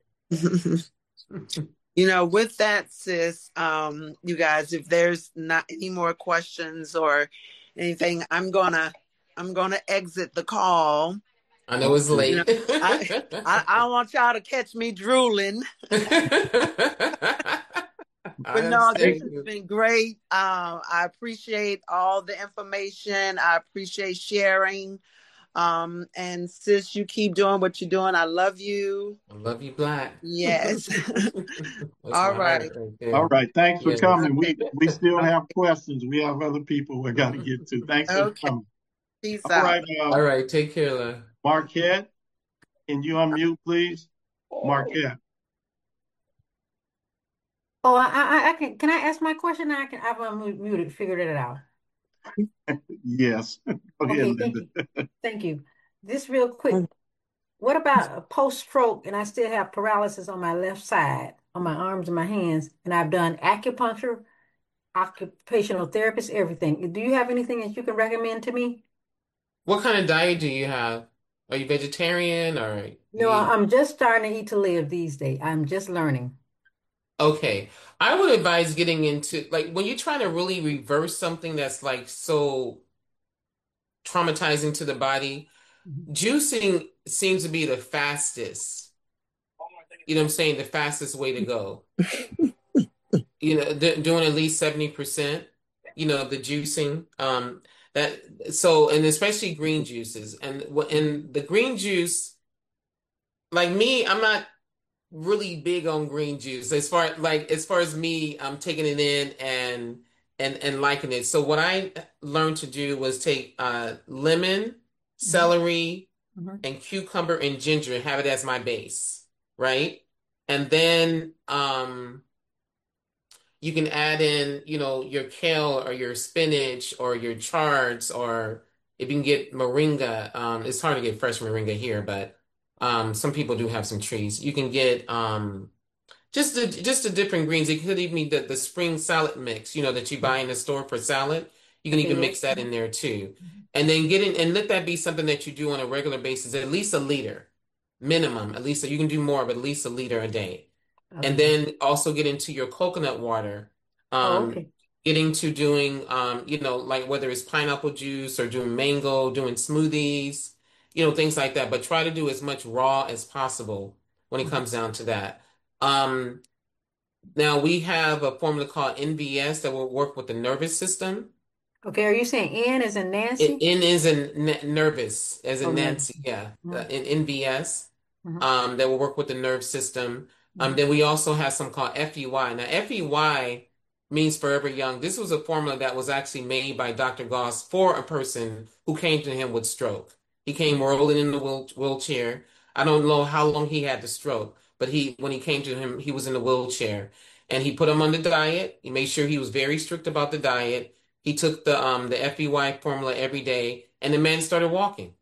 You know, with that, sis, um, you guys, if there's not any more questions or anything, I'm gonna I'm gonna exit the call. I know it's Okay. You know, late. I, I I don't want y'all to catch me drooling. I But no, this Hey, understand has you. been great. Um, I appreciate all the information. I appreciate sharing. Um, and sis, you keep doing what you're doing. I love you. I love you, Black. Yes. That's All my right. heart right all there. right. Thanks for Yes. coming. We we still have questions. We have other people we got to get to. Thanks for Okay. coming. Peace All out. right, uh, All right. Take care, love. Marquette, can you unmute, please? Marquette. Oh, I, I, I can. Can I ask my question? I can. I've unmuted, figured it out. Yes. Go ahead, Okay, thank Linda. you, thank you. This real quick. What about a post-stroke, and I still have paralysis on my left side, on my arms and my hands, and I've done acupuncture, occupational therapist, everything. Do you have anything that you can recommend to me? What kind of diet do you have? Are you vegetarian or you No, I- eat? I'm just starting to eat to live these days. I'm just learning. Okay. I would advise getting into like when you're trying to really reverse something that's like so traumatizing to the body, Mhm. juicing seems to be the fastest. You know what I'm saying? The fastest way to go. You know, d doing at least seventy percent, you know, the juicing. Um, that so and especially green juices. And wh- and the green juice, like me, I'm not really big on green juice. As far like as far as me, I'm taking it in and and and liking it. So what I learned to do was take uh lemon, Mhm. celery, Mhm. and cucumber and ginger and have it as my base, right? And then um you can add in, you know, your kale or your spinach or your chards, or if you can get moringa. Um, it's hard to get fresh moringa here, but um, some people do have some trees. You can get um, just the just the different greens. It could even be the, the spring salad mix, you know, that you buy in the store for salad. You can Okay, even yes. mix that in there too. Mhm. And then get in and let that be something that you do on a regular basis, at least a liter minimum. At least you can do more, but at least a liter a day. And Okay. then also get into your coconut water. Oh, Um, okay. getting to doing um, you know, like whether it's pineapple juice or doing mango, doing smoothies, you know, things like that. But try to do as much raw as possible when it Mhm. comes down to that. Um, now we have a formula called N V S that will work with the nervous system. Okay, are you saying N as in It Nancy? N is in n nervous, as Oh, in Nancy, Nancy. yeah. Uh, Mhm. in N V S, Mhm. um, that will work with the nerve system. Um, Mhm. then we also have some called F E Y. Now, F E Y means forever young. This was a formula that was actually made by Doctor Goss for a person who came to him with stroke. He came rolling in the wheel wheelchair. I don't know how long he had the stroke, but he when he came to him, he was in the wheelchair. And he put him on the diet. He made sure he was very strict about the diet. He took the um the F E Y formula every day, and the man started walking.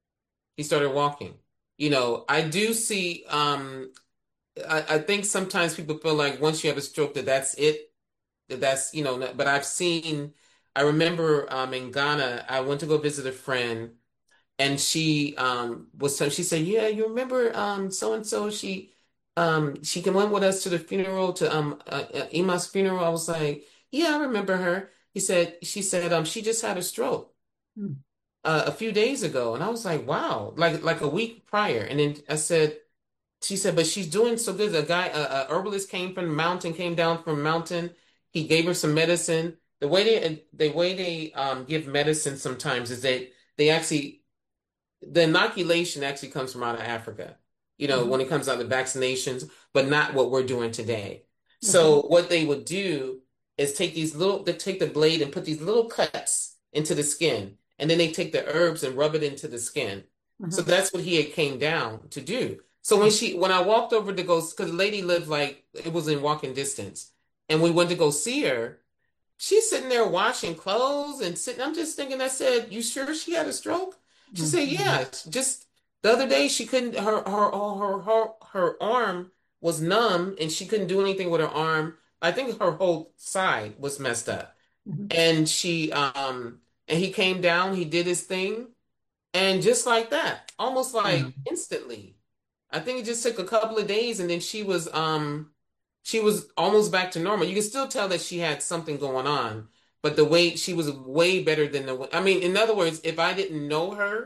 He started walking. You know, I do see. Um, I, I think sometimes people feel like once you have a stroke that that's it. That that's you know. no- But I've seen. I remember um in Ghana, I went to go visit a friend, and she um was so she said, "Yeah, you remember um so and so? She um she can went with us to the funeral to um uh, uh, Ima's funeral." I was like, "Yeah, I remember her." He said, "She said um she just had a stroke Mhm. uh, a few days ago," and I was like, "Wow!" Like like a week prior, and then I said, "She said, but she's doing so good." A guy, a, a herbalist came from the mountain, came down from the mountain. He gave her some medicine. The way they the way they um give medicine sometimes is that they actually the inoculation actually comes from out of Africa, you know, Mhm. when it comes out to vaccinations, but not what we're doing today. Okay. So what they would do is take these little, they take the blade and put these little cuts into the skin, and then they take the herbs and rub it into the skin. So Mhm. that's what he had came down to do. So when she, when I walked over to go, because the lady lived like it was in walking distance, and we went to go see her. She's sitting there washing clothes and sitting. I'm just thinking, I said, "You sure she had a stroke?" She said, Mhm. "Yeah, just the other day she couldn't her her her her her arm was numb and she couldn't do anything with her arm. I think her whole side was messed up." Mhm. And she um and he came down, he did his thing, and just like that, almost like Mhm. instantly. I think it just took a couple of days and then she was um she was almost back to normal. You can still tell that she had something going on, but the way she was way better than the I mean, in other words, if I didn't know her,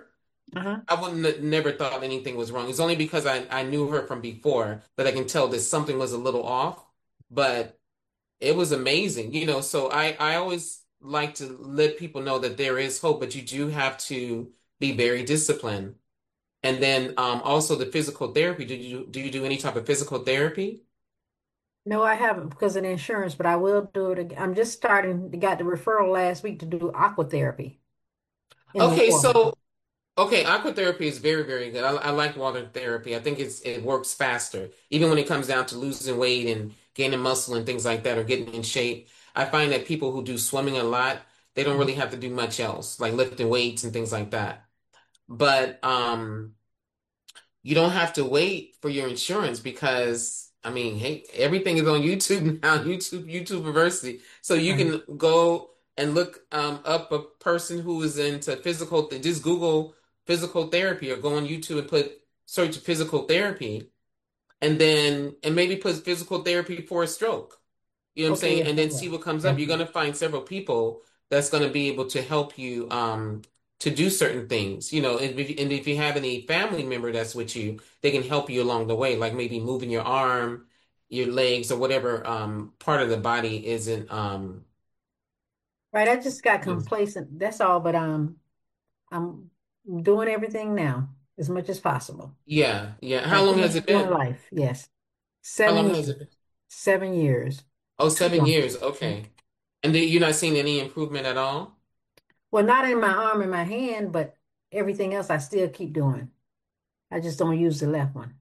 Uh-huh. I wouldn't have never thought anything was wrong. It's only because I, I knew her from before that I can tell that something was a little off, but it was amazing, you know. So I, I always like to let people know that there is hope, but you do have to be very disciplined. And then um, also the physical therapy. Do you do you do any type of physical therapy? No, I haven't because of the insurance, but I will do it again. I'm just starting, got the referral last week to do aqua therapy in the Okay, water. so okay, aqua therapy is very, very good. I, I like water therapy. I think it's it works faster, even when it comes down to losing weight and gaining muscle and things like that, or getting in shape. I find that people who do swimming a lot, they don't really have to do much else, like lifting weights and things like that. But um, you don't have to wait for your insurance because I mean, hey, everything is on YouTube now, YouTube, YouTube University. So you Right. can go and look um, up a person who is into physical, just Google physical therapy or go on YouTube and put search physical therapy and then and maybe put physical therapy for a stroke. You know what I'm Okay, saying? yes, And I then see will. what comes up. You're Definitely. gonna find several people that's gonna be able to help you um to do certain things. You know, and if, and if you have any family member that's with you, they can help you along the way, like maybe moving your arm, your legs, or whatever um part of the body isn't um Right, I just got is- complacent. That's all, but um, I'm doing everything now as much as possible. yeah, yeah. How Like long doing, has it doing been? life. Yes. How Seven long has years. it been? Seven years. Oh, Too seven long. years. Okay. And then you're not seeing any improvement at all? Well, not in my arm and my hand, but everything else I still keep doing. I just don't use the left one.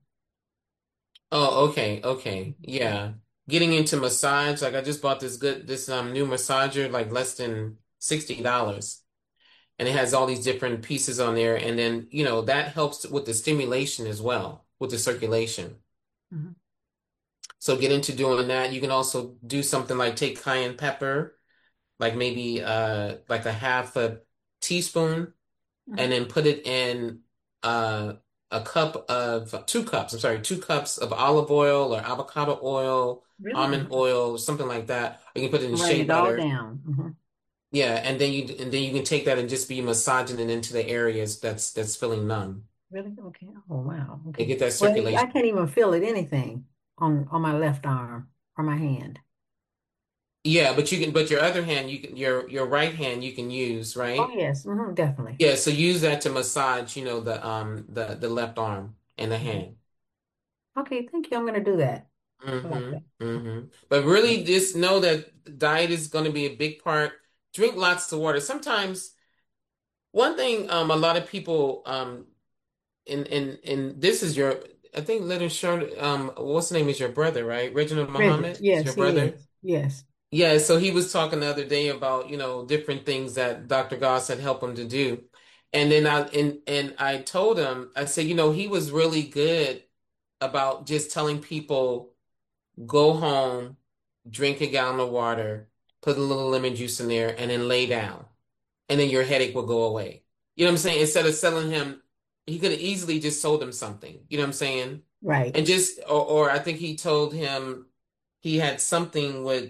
Oh, okay, okay. Yeah. Getting into massage, like I just bought this good this um new massager, like less than sixty dollars and it has all these different pieces on there. And then, you know, that helps with the stimulation as well, with the circulation. Mhm. So get into doing that. You can also do something like take cayenne pepper, like maybe uh like a half a teaspoon, and Mhm. then put it in uh a cup of two cups, I'm sorry, two cups of olive oil or avocado oil, Really? almond Mhm. oil, something like that. Or you can put it in I'm writing shea it all butter. down. Hmm. Yeah, and then you and then you can take that and just be massaging it into the areas that's that's feeling numb. Really? Okay. Oh, wow. And Okay. get that Well, I circulation. can't even feel it anything on on my left arm or my hand. Yeah, but you can but your other hand you can your your right hand you can use, Oh, right? yes. Hmm. Definitely. Yeah, so use that to massage, you know, the um the the left arm and the Mhm. hand. Okay. Thank you. I'm going to do that. I like hmm that. hmm But really just know that diet is going to be a big part. Drink lots of water. Sometimes one thing um a lot of people um and and and this is your I think Little Short um what's the name is your brother, right? Reginald Reggie. Muhammad is Yes, your he brother. is. Yes. Yeah, so he was talking the other day about, you know, different things that Doctor Goss had helped him to do. And then I and and I told him, I said, you know, he was really good about just telling people go home, drink a gallon of water, put a little lemon juice in there, and then lay down. And then your headache will go away. You know what I'm saying? Instead of selling him, he could have easily just sold him something. You know what I'm saying? Right. And just, or, or I think he told him he had something with,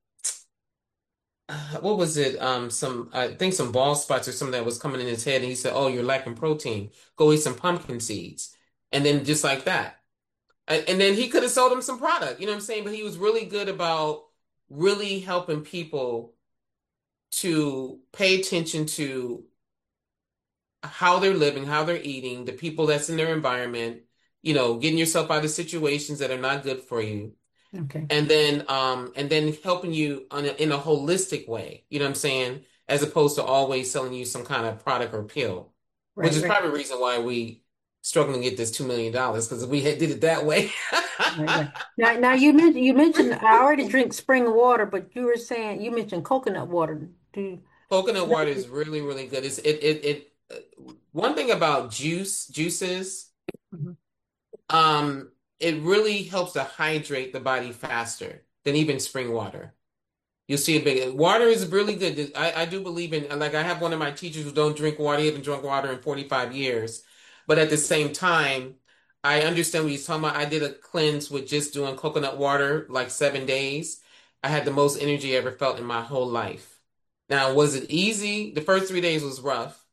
uh, what was it? Um, some, I think some bald spots or something that was coming in his head. And he said, oh, you're lacking protein. Go eat some pumpkin seeds. And then just like that. And, and then he could have sold him some product. You know what I'm saying? But he was really good about really helping people to pay attention to how they're living, how they're eating, the people that's in their environment, you know, getting yourself out of situations that are not good for you. Okay. And then um and then helping you on a, in a holistic way, you know what I'm saying? As opposed to always selling you some kind of product or pill, which Right. is Right. probably the reason why we struggling to get this two million dollars because if we had did it that way. Right. Right. Now, now you mentioned you mentioned I already drink spring water, but you were saying you mentioned coconut water. Do you, Coconut water is really, really good. It's it it it uh, one thing about juice, juices. Mhm. Um, it really helps to hydrate the body faster than even spring water. You'll see a big water is really good. I, I do believe in like I have one of my teachers who don't drink water, he haven't drunk water in forty-five years. But at the same time, I understand what he's talking about. I did a cleanse with just doing coconut water like seven days. I had the most energy I ever felt in my whole life. Now, was it easy? The first three days was rough.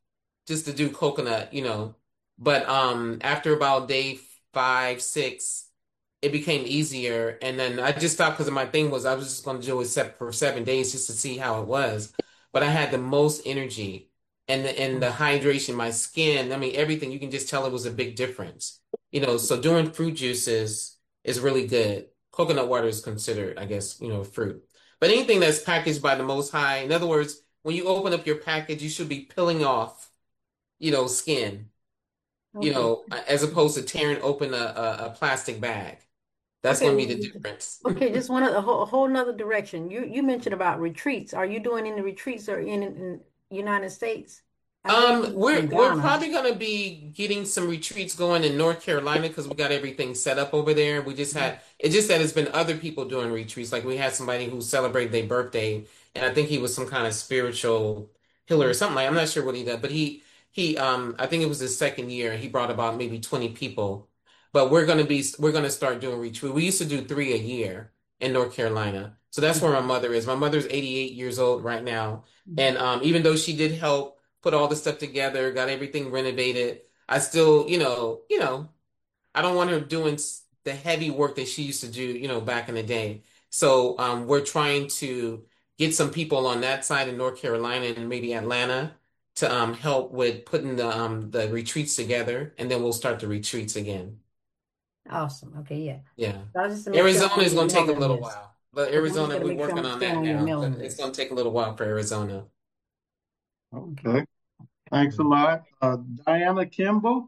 just to do coconut, you know. But um, after about day five, six, it became easier. And then I just stopped because my thing was I was just going to do it sep- for seven days just to see how it was. But I had the most energy and the, and the hydration, my skin, I mean, everything, you can just tell it was a big difference. You know, so doing fruit juices is really good. Coconut water is considered, I guess, you know, fruit. But anything that's packaged by the Most High, in other words, when you open up your package, you should be peeling off, you know, skin, you Okay. know, as opposed to tearing open a, a, a plastic bag. That's Okay. going to be the difference. Okay, just one other, a whole, a whole nother direction. You you mentioned about retreats. Are you doing any retreats or in in United States? I know Um, you we're in we're Ghana. probably gonna be getting some retreats going in North Carolina because we got everything set up over there. We just had it's just that it's been other people doing retreats. Like we had somebody who celebrated their birthday, and I think he was some kind of spiritual healer or something like. I'm not sure what he did, but he he um I think it was his second year. He brought about maybe twenty people. But we're gonna be we're gonna start doing retreat. We used to do three a year in North Carolina, so that's where my mother is. My mother's eighty-eight years old right now, and um even though she did help put all the stuff together, got everything renovated. I still, you know, you know, I don't want her doing s- the heavy work that she used to do, you know, back in the day. So um, we're trying to get some people on that side in North Carolina and maybe Atlanta to um, help with putting the um, the retreats together, and then we'll start the retreats again. Awesome. Okay, yeah. Yeah, So I was just to make sure I'm Arizona on is your going to take a mailing little list. while, but Okay, I'm just Arizona gonna we're make sure working I'm on staying that on your now. mailing It's list. going to take a little while for Arizona. Okay. Thanks a lot. Uh, Diana Kimball,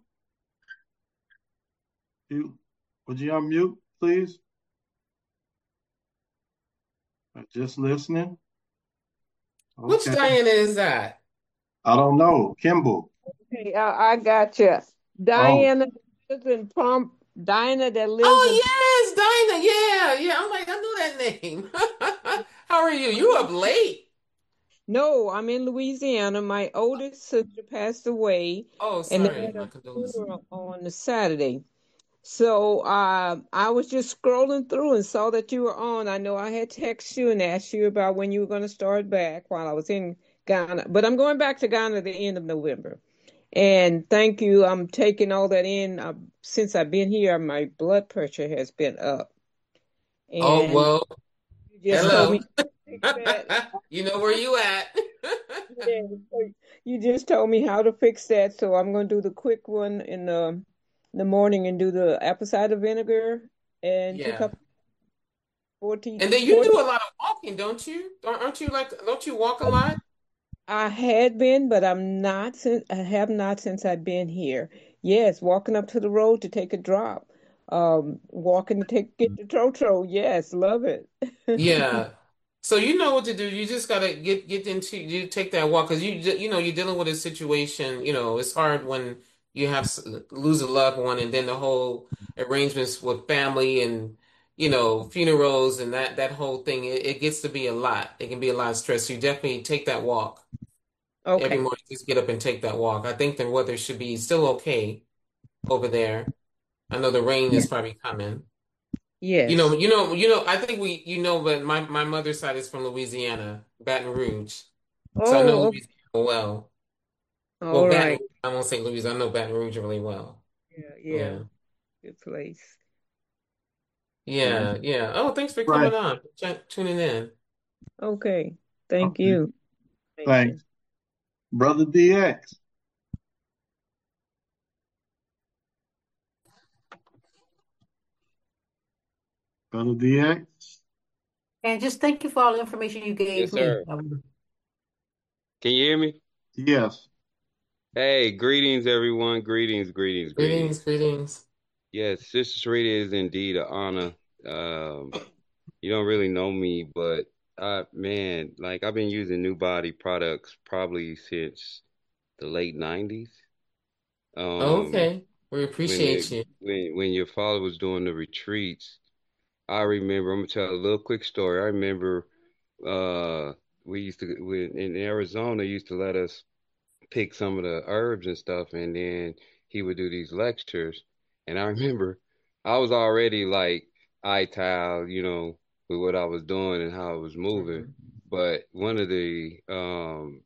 you, would you unmute, please? Uh, Just listening. Which Okay. Diana is that? I don't know. Kimball. Hey, I, I got you. Oh, Diana that lives in Palm. Diana that lives in. Oh yes, Dinah. Yeah, yeah. I'm like, I knew that name. How are you? You up late? No, I'm in Louisiana. My oldest sister passed away, Oh, and they sorry. had My a condolences. funeral on the Saturday. So uh, I was just scrolling through and saw that you were on. I know I had texted you and asked you about when you were going to start back while I was in Ghana, but I'm going back to Ghana at the end of November. And thank you. I'm taking all that in. Uh, since I've been here, my blood pressure has been up. Oh And well. you just told Hello. me to fix that. You know where you at? Yeah, so you just told me how to fix that. So I'm going to do the quick one in the, the morning and do the apple cider vinegar and two Yeah. cups, forty, And then you do forty. a lot of walking, don't you? Aren't aren't you like? Don't you walk a lot? I had been, but I'm not since I have not since I've been here. Yes, walking up to the road to take a drop. Um, walking to take get the trotro. Yes, love it. Yeah. So you know what to do. You just gotta get get into you take that walk because you ju- you know you're dealing with a situation. You know it's hard when you have s- lose a loved one and then the whole arrangements with family and you know funerals and that that whole thing. It, it gets to be a lot. It can be a lot of stress. So you definitely take that walk every Okay. morning. Just get up and take that walk. I think the weather should be still okay over there. I know the rain is probably coming. You know, Yes. you know, you know, I think we, you know, but my, my mother's side is from Louisiana, Baton Rouge. So I know Oh, okay. Louisiana well. Well, All Baton right. Rouge, I won't say Louisiana, I know Baton Rouge really well. Yeah, yeah. Yeah. Good place. Yeah. Yeah, yeah. Oh, thanks for right. coming on, ch- tuning in. Okay. Thank Okay. you. Thanks. Brother D X. Brother D X. And just thank you for all the information you Yes, gave me. sir. Can you hear me? Yes. Hey, greetings, everyone. Greetings, greetings, Greetings, greetings. greetings. Yes, Sister Sarita is indeed an honor. Um, you don't really know me, but I, man, like I've been using New Body products probably since the late nineties. Um, Okay. We when appreciate it, you. when when your father was doing the retreats, I remember. I'm gonna tell a little quick story. I remember, uh, we used to when in Arizona used to let us pick some of the herbs and stuff, and then he would do these lectures. And I remember I was already like eye tile, you know, with what I was doing and how I was moving. Mhm. But one of the um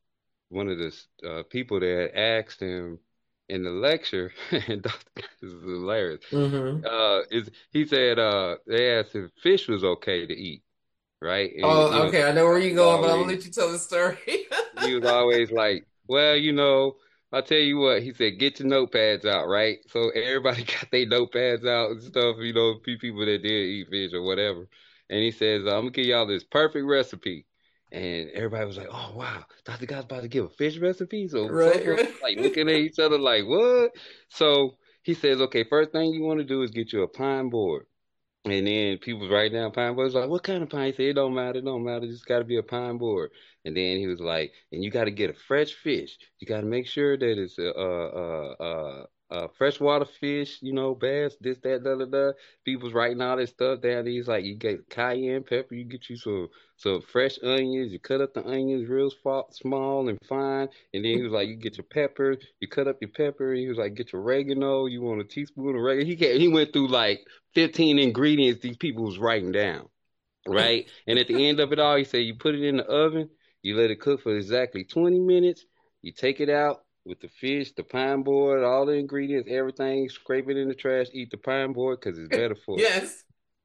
one of the uh, people that asked him in the lecture, and this is hilarious. Mm-hmm. Uh, is he said uh, they asked if fish was okay to eat, right? And you Oh, know, okay. I know where you're he's going, but I'm gonna always let you tell the story. he was always like, well, you know, I'll tell you what, he said, get your notepads out, right? So everybody got their notepads out and stuff, you know, few people that did eat fish or whatever. And he says, I'm gonna give y'all this perfect recipe. And everybody was like, oh wow, Doctor God's about to give a fish recipe. So Right, folks were right. like looking at each other like, what? So he says, okay, first thing you want to do is get you a pine board. And then people was writing down pine boards like, what kind of pine? He said, it don't matter, it don't matter, just gotta be a pine board. And then he was like, and you gotta get a fresh fish. You gotta make sure that it's a uh uh uh uh freshwater fish, you know, bass, this, that, da da da. People's writing all this stuff down. He's like, you get cayenne pepper, you get you some some fresh onions, you cut up the onions real fa- small and fine. And then he was like, you get your pepper, you cut up your pepper. He was like, get your oregano, you want a teaspoon of oregano. He can he went through like fifteen ingredients these people was writing down, right? And at the end of it all, he said you put it in the oven, you let it cook for exactly twenty minutes, you take it out with the fish, the pine board, all the ingredients, everything, scrape it in the trash, eat the pine board because it's better for you. Yes.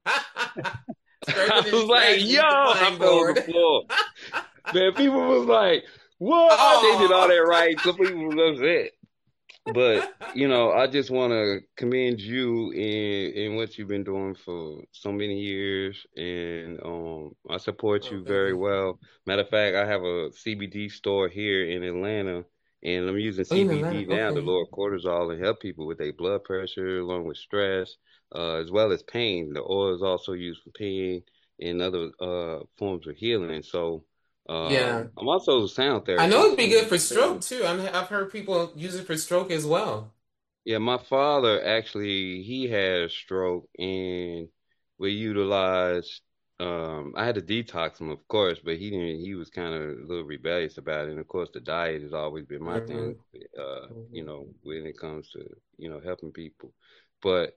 Scrape I it in was the like, trash, yo, eat the I pine fell on the board. floor. Man, people was like, what? They did all that Oh. right. Some people was upset. But you know, I just want to commend you in in what you've been doing for so many years, and um, I support Oh, you thank very you. well. Matter of fact, I have a C B D store here in Atlanta, and I'm using Oh, you know that? C B D now to Okay. lower cortisol and help people with their blood pressure, along with stress, uh, as well as pain. The oil is also used for pain and other uh forms of healing. So. Yeah. Um, I'm also a sound I know therapist. it'd be I'm good for stroke trained. too. I'm, I've heard people use it for stroke as well. Yeah, my father actually he had a stroke and we utilized um I had to detox him of course, but he didn't he was kind of a little rebellious about it. And of course the diet has always been my thing Hmm. uh you Hmm. know when it comes to you know helping people. But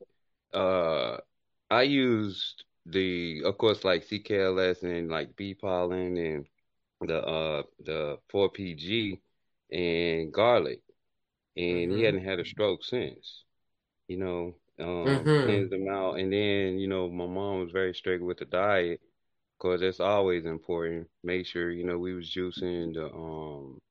uh I used the of course like C K L S and like bee pollen and the uh the four P G and garlic and he Hmm. hadn't had a stroke since you know, um, Hmm. cleanse them out. And then, you know, my mom was very strict with the diet because that's always important. Make sure, you know, we was juicing the um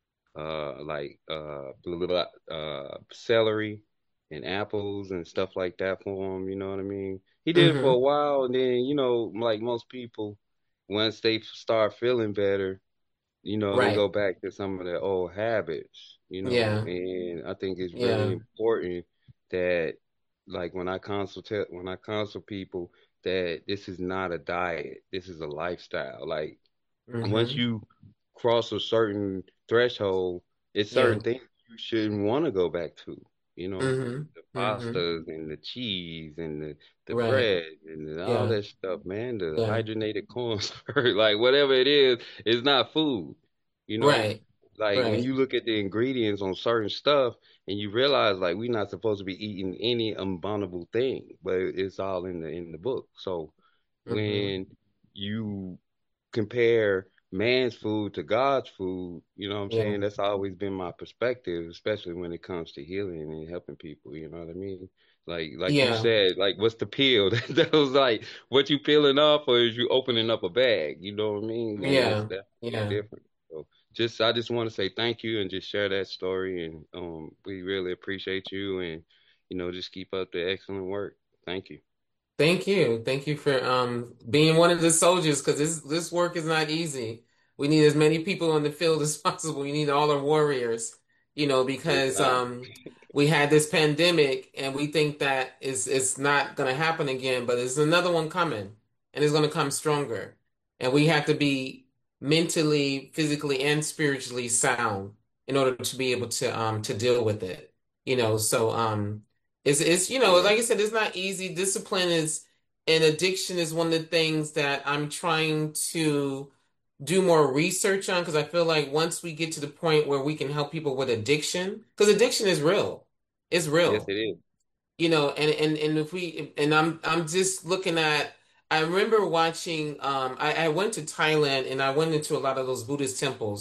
uh like uh blah, blah, blah, uh celery and apples and stuff like that for him, you know what I mean? He did it for a Hmm. while and then, you know, like most people, once they start feeling better, you know, they Right. go back to some of their old habits, you know, Yeah. and I think it's really Yeah. important that like when I consult when I counsel people that this is not a diet, this is a lifestyle. Like once Hmm. you cross a certain threshold, it's certain Yeah. things you shouldn't want to go back to. You know, Hmm. the Hmm. pastas and the cheese and the, the Right. bread and all Yeah. that stuff, man. The Yeah. hydrogenated cornstarch, like whatever it is, it's not food. You know, Right. like when Right. you look at the ingredients on certain stuff and you realize like we're not supposed to be eating any abominable thing, but it's all in the in the book. So Hmm. when you compare man's food to God's food, you know what I'm Yeah. saying? That's always been my perspective, especially when it comes to healing and helping people, you know what I mean? Like like you Yeah. said, like what's the peel? That was like what you peeling off or is you opening up a bag, you know what I mean? And that's Yeah. that's a big Yeah. difference. So just I just want to say thank you and just share that story and um we really appreciate you and you know just keep up the excellent work. Thank you. Thank you. Thank you for um being one of the soldiers because this this work is not easy. We need as many people in the field as possible. We need all the warriors, you know, It's because not. um we had this pandemic and we think that is it's not gonna happen again, but there's another one coming and it's gonna come stronger. And we have to be mentally, physically, and spiritually sound in order to be able to um to deal with it. You know, so um it's it's you know, Yeah. like I said, it's not easy. Discipline is and addiction is one of the things that I'm trying to do more research on because I feel like once we get to the point where we can help people with addiction, because addiction is real. It's Yes, real it is. you know and and and if we and i'm i'm just looking at I remember watching um I, I went to Thailand and I went into a lot of those Buddhist temples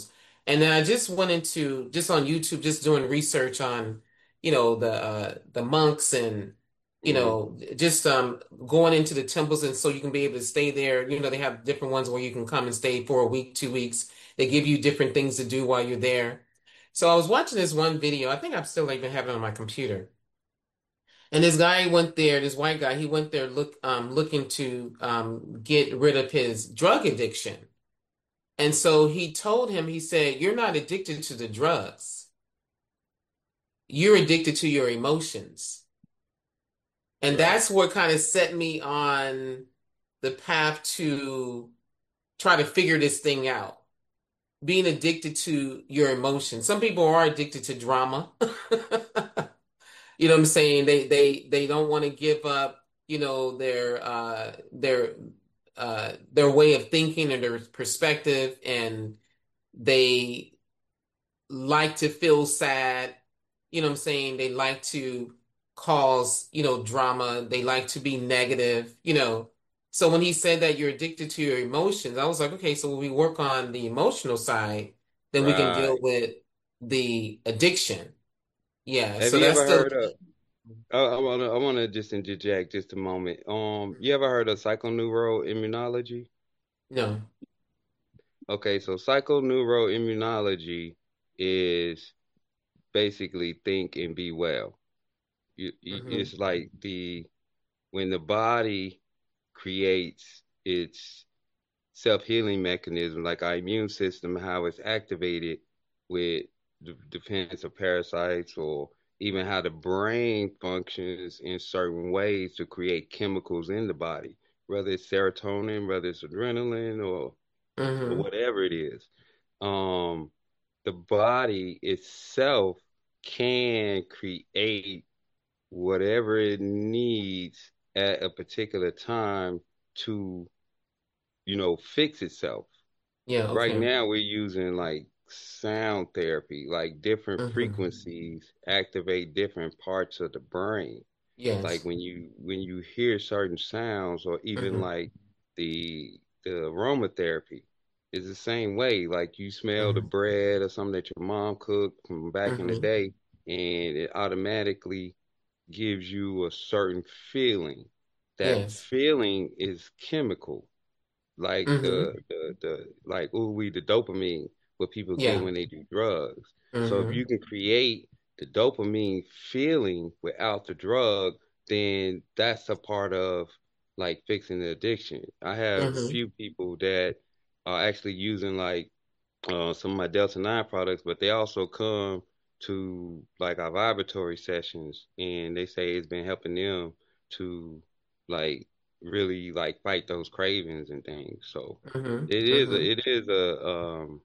And then I just went into just on YouTube, just doing research on, you know, the uh, the monks and, you Hmm. know, just um going into the temples, and so you can be able to stay there. You know, they have different ones where you can come and stay for a week, two weeks. They give you different things to do while you're there. So I was watching this one video. I think I'm still even have it on my computer. And this guy went there, this white guy, he went there look um looking to um get rid of his drug addiction. And so he told him, he said, "You're not addicted to the drugs. You're addicted to your emotions." And Right. that's what kind of set me on the path to try to figure this thing out. Being addicted to your emotions. Some people are addicted to drama. You know what I'm saying? They they they don't want to give up, you know, their uh their uh their way of thinking and their perspective, and they like to feel sad. You know what I'm saying? They like to cause, you know, drama. They like to be negative, you know. So when he said that you're addicted to your emotions, I was like, okay, so when we work on the emotional side, then we can deal Right. with the addiction. Yeah, Have so you that's ever still. heard of? I, I wanna I wanna just interject just a moment. Um, you ever heard of psychoneuroimmunology? No. Okay, so psychoneuroimmunology is basically think and be well. You, you, Hmm. it's like the when the body creates its self-healing mechanism, like our immune system, how it's activated with the defense of parasites, or even how the brain functions in certain ways to create chemicals in the body, whether it's serotonin, whether it's adrenaline, or or Hmm. whatever it is. Um, the body itself can create whatever it needs at a particular time to, you know, fix itself. Yeah, Right okay. now, we're using like sound therapy, like different Hmm. frequencies activate different parts of the brain. Like Yes. when you when you hear certain sounds, or even Hmm. like the the aromatherapy is the same way. Like you smell the Hmm. bread or something that your mom cooked from back in the Hmm. day, and it automatically gives you a certain feeling. That Yes. feeling is chemical, like the Hmm. the the like ooh we the dopamine what people get Yeah. when they do drugs. So if you Hmm. can create the dopamine feeling without the drug, then that's a part of like fixing the addiction. I have a Hmm. few people that are actually using like uh, some of my Delta nine products, but they also come to like our vibratory sessions, and they say it's been helping them to like really like fight those cravings and things. So Hmm. it is Hmm. a, it is a um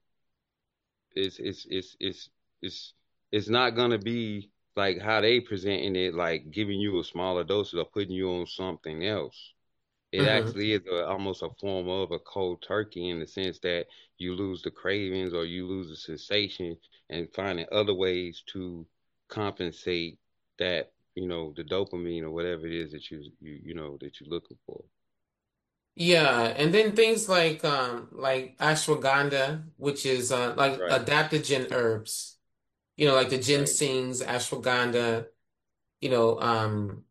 it's it's it's it's it's it's not gonna be like how they presenting it, like giving you a smaller dosage or putting you on something else. It Hmm. actually is a, almost a form of a cold turkey, in the sense that you lose the cravings or you lose the sensation, and finding other ways to compensate that, you know, the dopamine or whatever it is that you you you know that you're looking for. Yeah, and then things like um like ashwagandha, which is uh like Right, adaptogen herbs. You know, like the right. ginsengs, ashwagandha, you know, um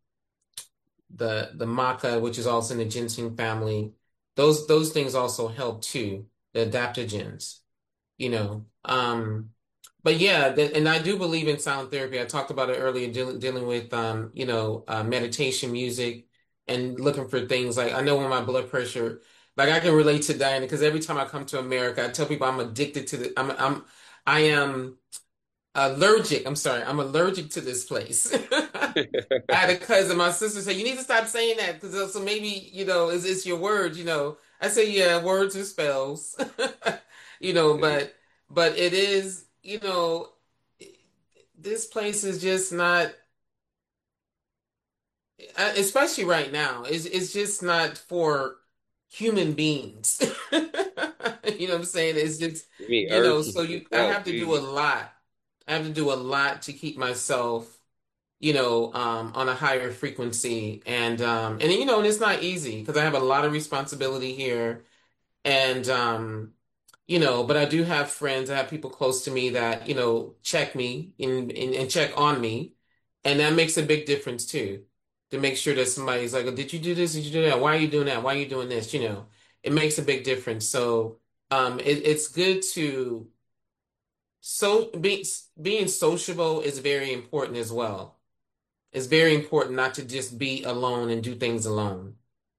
the the maca, which is also in the ginseng family. Those those things also help too, the adaptogens, you know. Um but yeah, th and I do believe in sound therapy. I talked about it earlier, dealing dealing with um, you know, uh, meditation music and looking for things like I know when my blood pressure, like I can relate to Diana because every time I come to America, I tell people I'm addicted to the I'm I'm I am allergic. I'm sorry, I'm allergic to this place. I had a cousin, my sister said, you need to stop saying that because so maybe, you know, is it's your words, you know. I say, yeah, words are spells. You know, but but it is, you know, this place is just not, uh, especially right now, it's it's just not for human beings. You know what I'm saying? It's just, You mean you know, Earth so you I itself, have to do a period. lot. I have to do a lot to keep myself, you know, um, on a higher frequency. And um, and you know, and it's not easy because I have a lot of responsibility here. And um, you know, but I do have friends, I have people close to me that, you know, check me and, and, and check on me. And that makes a big difference too, to make sure that somebody's like, oh, did you do this? Did you do that? Why are you doing that? Why are you doing this? You know, it makes a big difference. So um, it, it's good to, so be, being sociable is very important as well. It's very important not to just be alone and do things alone.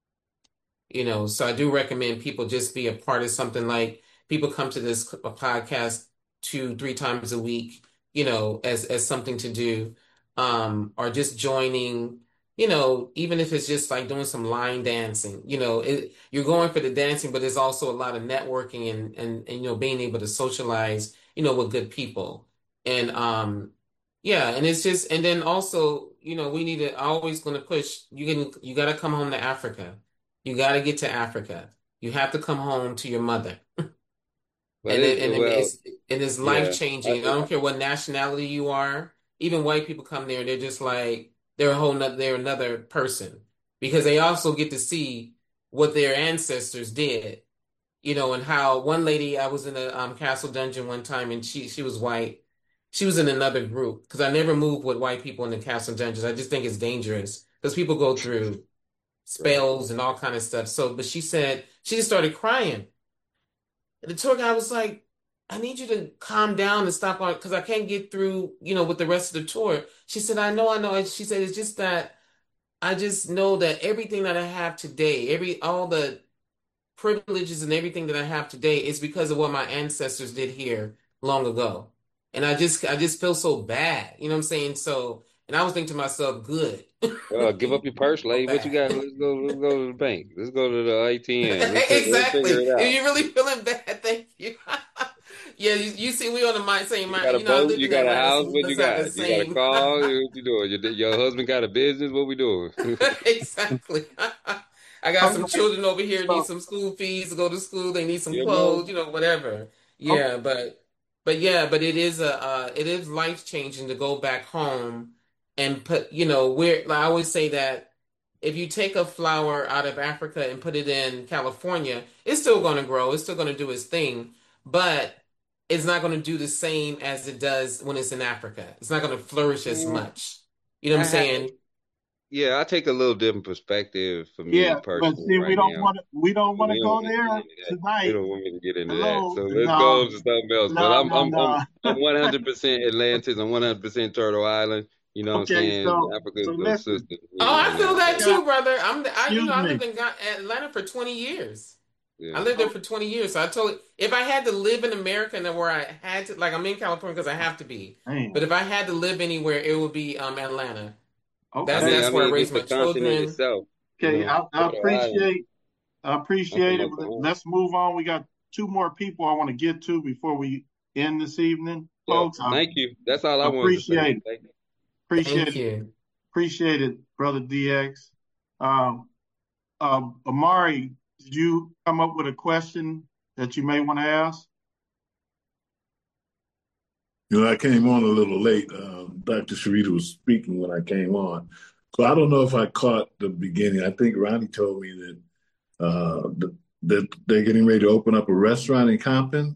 You know, so I do recommend people just be a part of something, like people come to this podcast two, three times a week, you know, as as something to do, um, or just joining, you know, even if it's just like doing some line dancing, you know, it, you're going for the dancing, but there's also a lot of networking and and and you know, being able to socialize, you know, with good people. And um, yeah, and it's just, and then also, you know, we need to, I always going to push, you can, you got to come home to Africa. You got to get to Africa. You have to come home to your mother. But And it, it, and it- well, it's and it's life yeah, I, changing. I don't care what nationality you are. Even white people come there, they're just like they're a whole nother, they're another person, because they also get to see what their ancestors did, you know, and how one lady, I was in a um, castle dungeon one time, and she she was white. She was in another group, because I never move with white people in the castle dungeons. I just think it's dangerous because people go through right. spells and all kind of stuff. So, but she said she just started crying. And the tour guide was like, I need you to calm down and stop on, because I can't get through, you know, with the rest of the tour. She said, I know, I know. And she said, it's just that I just know that everything that I have today, every all the privileges and everything that I have today is because of what my ancestors did here long ago. And I just I just feel so bad. You know what I'm saying? So, and I was thinking to myself, good. Uh, give up your purse, So lady. What you got? bad. Let's go. Let's go to the bank. Let's go to the A T M. Let's fi- let's Exactly. figure it If out. you're really feeling bad, thank you. Yeah, you, you see, we on the mind same You mind. got a You know, I boat. lived You in got a Atlanta, house. so we What you must have the got? You got a same. car. What you doing? Your, your husband got a business. What we doing? Exactly. I got Okay, some children over here need so some school fees to go to school. They need some Your mom. clothes, you know, whatever. okay, Yeah, but but yeah, but it is a uh, it is life changing to go back home and put, you know, where like I always say that if you take a flower out of Africa and put it in California, it's still going to grow. It's still going to do its thing, but it's not going to do the same as it does when it's in Africa. It's not going to flourish as Mm, much. You know what I I'm have. saying? Yeah, I take a little different perspective for me yeah, but personally see, we right don't now. want to we don't But want to we don't go want to get there into that. We tonight. don't want me to get into that. Hello, So let's go no, to something else. But no, I'm no, I'm I'm no. I'm one hundred percent Atlantis. I'm one hundred percent Turtle Island. You know what I'm Okay, saying? so Africa's so a listen, sister to Oh, me I right feel now. we that So got. too, brother. I'm the, I, you know, Excuse I me. lived in Ga- Atlanta for twenty years. I yeah. lived there Oh, for twenty years. So I told if I had to live in America and where I had to, like I'm in California because I have to be, but man. if I had to live anywhere, it would be um Atlanta. I That's Okay. mean, I that's where I mean, raised just the my continent children. itself. You Okay. know, I, I Turtle Island. appreciate I I'm from appreciate it. Oklahoma. Let's move on. We got two more people I want to get to before we end this evening, Yep. folks. I Thank you. That's all I wanted to say. appreciate it. Thank you. Appreciate Thank it. you. Appreciate it, brother D X. Um, um, Amari, did you come up with a question that you may want to ask? You know, I came on a little late. Um, Doctor Sharita was speaking when I came on. So I don't know if I caught the beginning. I think Ronnie told me that uh, th- that they're getting ready to open up a restaurant in Compton.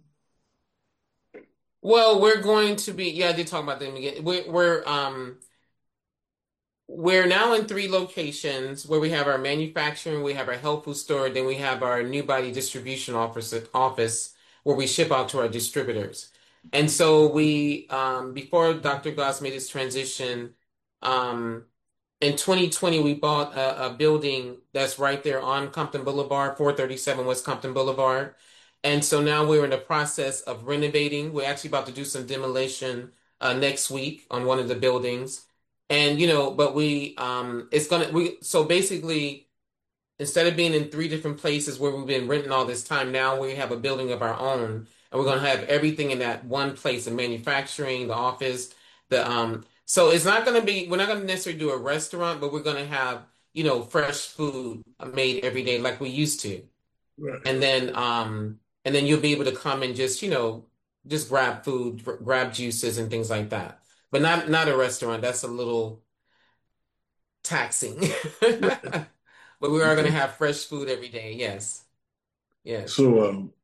Well, we're going to be. Yeah, I did talk about them again. We're we're um. We're now in three locations where we have our manufacturing, we have our health food store, then we have our new body distribution office office where we ship out to our distributors. And so we, um, before Doctor Goss made his transition, um, in twenty twenty, we bought a, a building that's right there on Compton Boulevard, four thirty-seven West Compton Boulevard. And so now we're in the process of renovating. We're actually about to do some demolition uh, next week on one of the buildings. And you know, but we um it's gonna we so basically instead of being in three different places where we've been renting all this time, now we have a building of our own and we're gonna have everything in that one place, the manufacturing, the office, the um so it's not gonna be we're not gonna necessarily do a restaurant, but we're gonna have, you know, fresh food made every day like we used to. Right. And then um and then you'll be able to come and just, you know, just grab food, gr- grab juices and things like that. But not not a restaurant. That's a little taxing. But we are going to Okay. have fresh food every day. Yes. Yes. So um,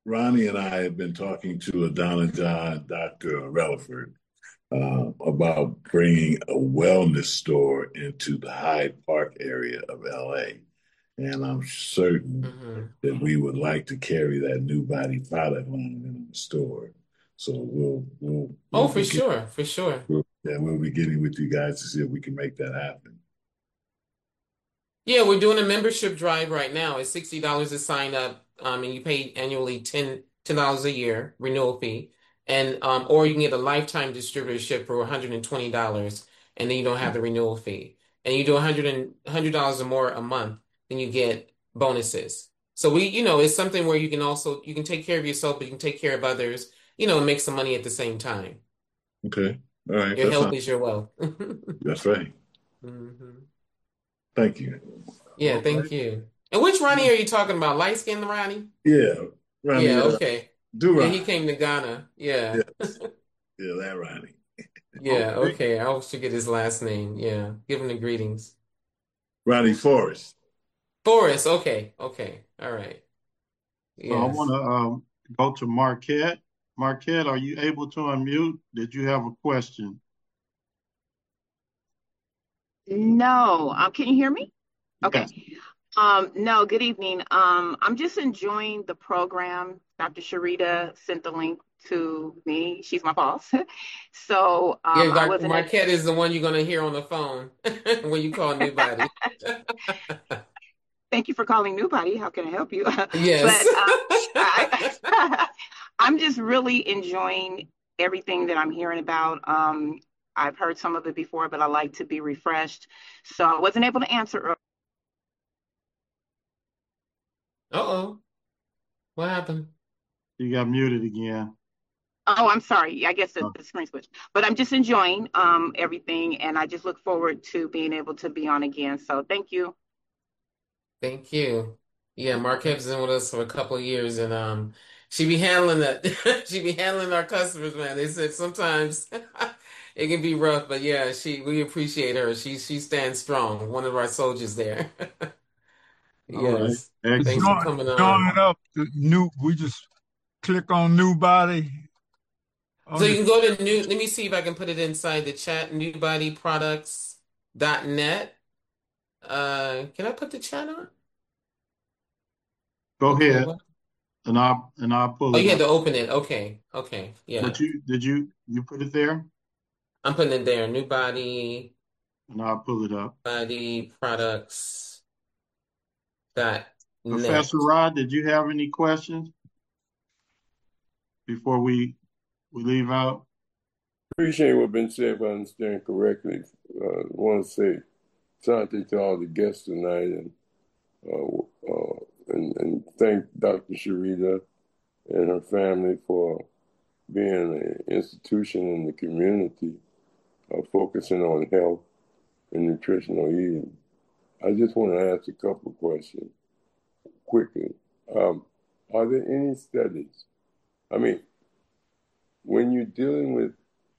Ronnie and I have been talking to Adonijah, Doctor Relaford, uh, about bringing a wellness store into the Hyde Park area of L A. And I'm certain Mm-hmm. that we would like to carry that new body product line in the store. So we'll we'll Oh, we'll for be get, sure, for sure. we'll, yeah, we'll be getting with you guys to see if we can make that happen. Yeah, we're doing a membership drive right now. It's sixty dollars to sign up, um, and you pay annually ten dollars a year renewal fee. And um, or you can get a lifetime distributorship for one hundred twenty dollars, and then you don't have the renewal fee. And you do one hundred and one hundred dollars or more a month, then you get bonuses. So we, you know, it's something where you can also you can take care of yourself, but you can take care of others, you know, and make some money at the same time. Okay. All right. Your That's health not, is your wealth. that's right. hmm Thank you. Yeah, All thank right. you. And which Ronnie are you talking about? Light skinned Ronnie? Yeah. Ronnie, Yeah, uh, okay. do Yeah, he came to Ghana. Yeah. Yes. Yeah, that Ronnie. Yeah, Okay. okay. I always forget his last name. Yeah. Give him the greetings. Ronnie Forrest. Forrest. Okay. Okay. All right. So I want Yes. to um, go to Marquette. Marquette, are you able to unmute? Did you have a question? No, um, can you hear me? Okay. Yes. Um, no, good evening. Um, I'm just enjoying the program. Doctor Sharita sent the link to me. She's my boss. So Yeah, um, I Doctor wasn't able. Marquette is the one you're going to hear on the phone when you call New Body. Thank you for calling Newbody. How can I help you? Yes. But uh, I, I'm just really enjoying everything that I'm hearing about. Um, I've heard some of it before, but I like to be refreshed. So I wasn't able to answer. Uh-oh. What happened? You got muted again. Oh, I'm sorry. I guess the, Oh, the screen switched. But I'm just enjoying um, everything, and I just look forward to being able to be on again. So thank you. Thank you. Yeah, okay. Marquette's been with us for a couple of years, and um, she be handling that. She be handling our customers, man. They said sometimes it can be rough, but yeah, she we appreciate her. She she stands strong. One of our soldiers there. All right. Yes. Thanks for Excellent. Join, coming on. join up the new, we just click on new body So on you the, can go to new. Let me see if I can put it inside the chat. Newbodyproducts dot net. Uh, can I put the chat on? Go Okay. ahead, What? and I'll and I'll pull Oh, it you had up. to open it. Okay. Okay. Yeah. But you did you you put it there, I'm putting it there. New body, and I'll pull it up. body products dot net. Professor Rod, did you have any questions before we we leave out? Appreciate what been said, if I understand correctly. Uh, want to say something to all the guests tonight, and uh, uh, and, and thank Doctor Sharita and her family for being an institution in the community, uh, focusing on health and nutritional eating. I just want to ask a couple of questions quickly. Um, are there any studies? I mean, when you're dealing with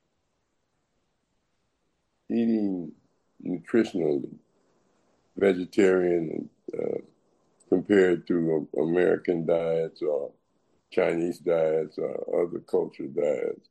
eating nutritionally, vegetarian, uh, compared to uh, American diets or Chinese diets or other culture diets,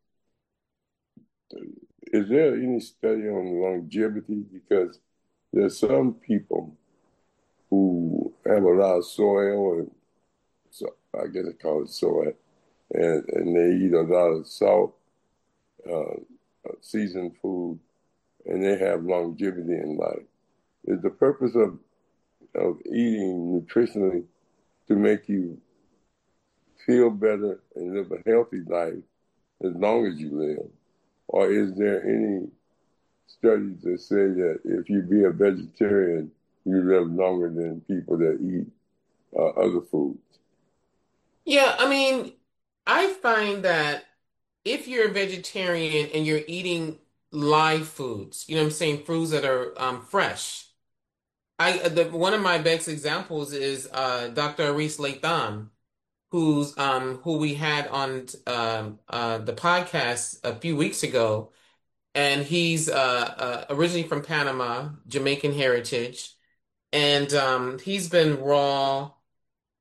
is there any study on longevity? Because there's some people who have a lot of soil, and so I guess I call it soy, and, and they eat a lot of salt, uh, seasoned food, and they have longevity in life. Is the purpose of, of eating nutritionally to make you feel better and live a healthy life as long as you live? Or is there any studies that say that if you be a vegetarian, you live longer than people that eat uh, other foods? Yeah, I mean, I find that if you're a vegetarian and you're eating live foods, you know what I'm saying, foods that are um, fresh. I the one of my best examples is uh, Doctor Aris Latham, who's um who we had on um uh the podcast a few weeks ago, and he's uh, uh originally from Panama, Jamaican heritage, and um he's been raw.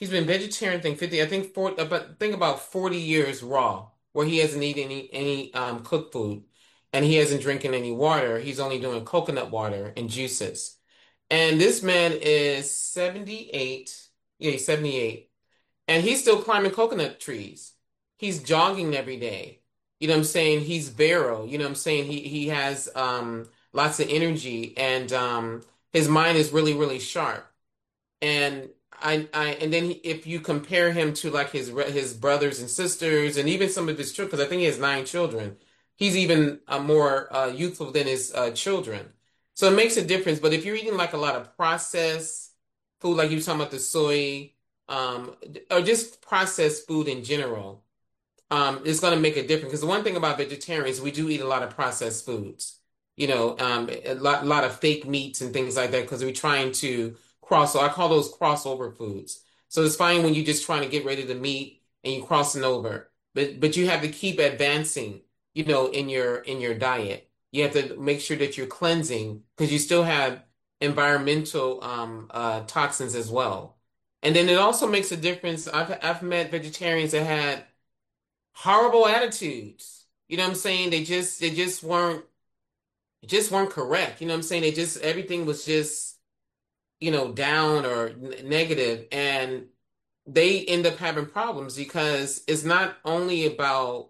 He's been vegetarian, I think fifty, I think forty, but think about forty years raw, where he hasn't eaten any any um cooked food, and he hasn't drinking any water. He's only doing coconut water and juices. And this man is seventy-eight. Yeah, he's seventy-eight. And he's still climbing coconut trees. He's jogging every day. You know what I'm saying? He's Vero. You know what I'm saying? He he has um lots of energy, and um his mind is really, really sharp. And I, I, and then he, if you compare him to like his re- his brothers and sisters, and even some of his children, because I think he has nine children, he's even uh, more uh, youthful than his uh, children. So it makes a difference. But if you're eating like a lot of processed food, like you were talking about the soy, um, or just processed food in general, um, it's going to make a difference. Because the one thing about vegetarians, we do eat a lot of processed foods. You know, um, a lot, lot of fake meats and things like that, because we're trying to cross. So I call those crossover foods. So it's fine when you're just trying to get rid of the meat and you're crossing over, but but you have to keep advancing, you know, in your in your diet. You have to make sure that you're cleansing because you still have environmental um, uh, toxins as well. And then it also makes a difference. I've I've met vegetarians that had horrible attitudes. You know what I'm saying? They just they just weren't just weren't correct. You know what I'm saying? They just everything was just, you know, down or n- negative, and they end up having problems because it's not only about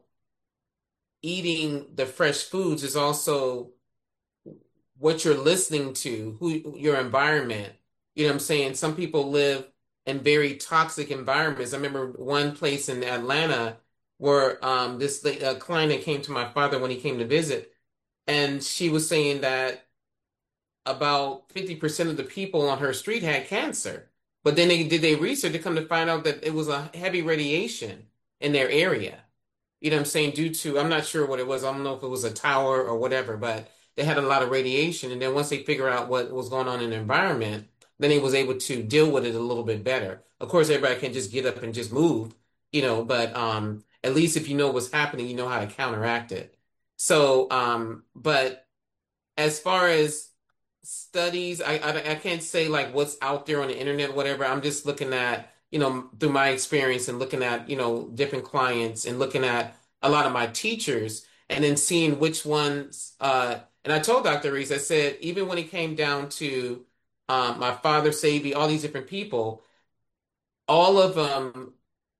eating the fresh foods, it's also what you're listening to, who your environment. You know what I'm saying? Some people live in very toxic environments. I remember one place in Atlanta where um, this uh, client that came to my father when he came to visit, and she was saying that about fifty percent of the people on her street had cancer. But then they did their research to come to find out that it was a heavy radiation in their area. You know what I'm saying? Due to, I'm not sure what it was. I don't know if it was a tower or whatever, but they had a lot of radiation. And then once they figure out what was going on in the environment, then they was able to deal with it a little bit better. Of course, everybody can't just get up and just move, you know, but um, at least if you know what's happening, you know how to counteract it. So, um, but as far as studies, I, I I can't say like what's out there on the internet or whatever. I'm just looking at, you know, through my experience and looking at, you know, different clients and looking at a lot of my teachers and then seeing which ones uh and I told Doctor Reese, I said, even when it came down to um my father, Sabi, all these different people, all of them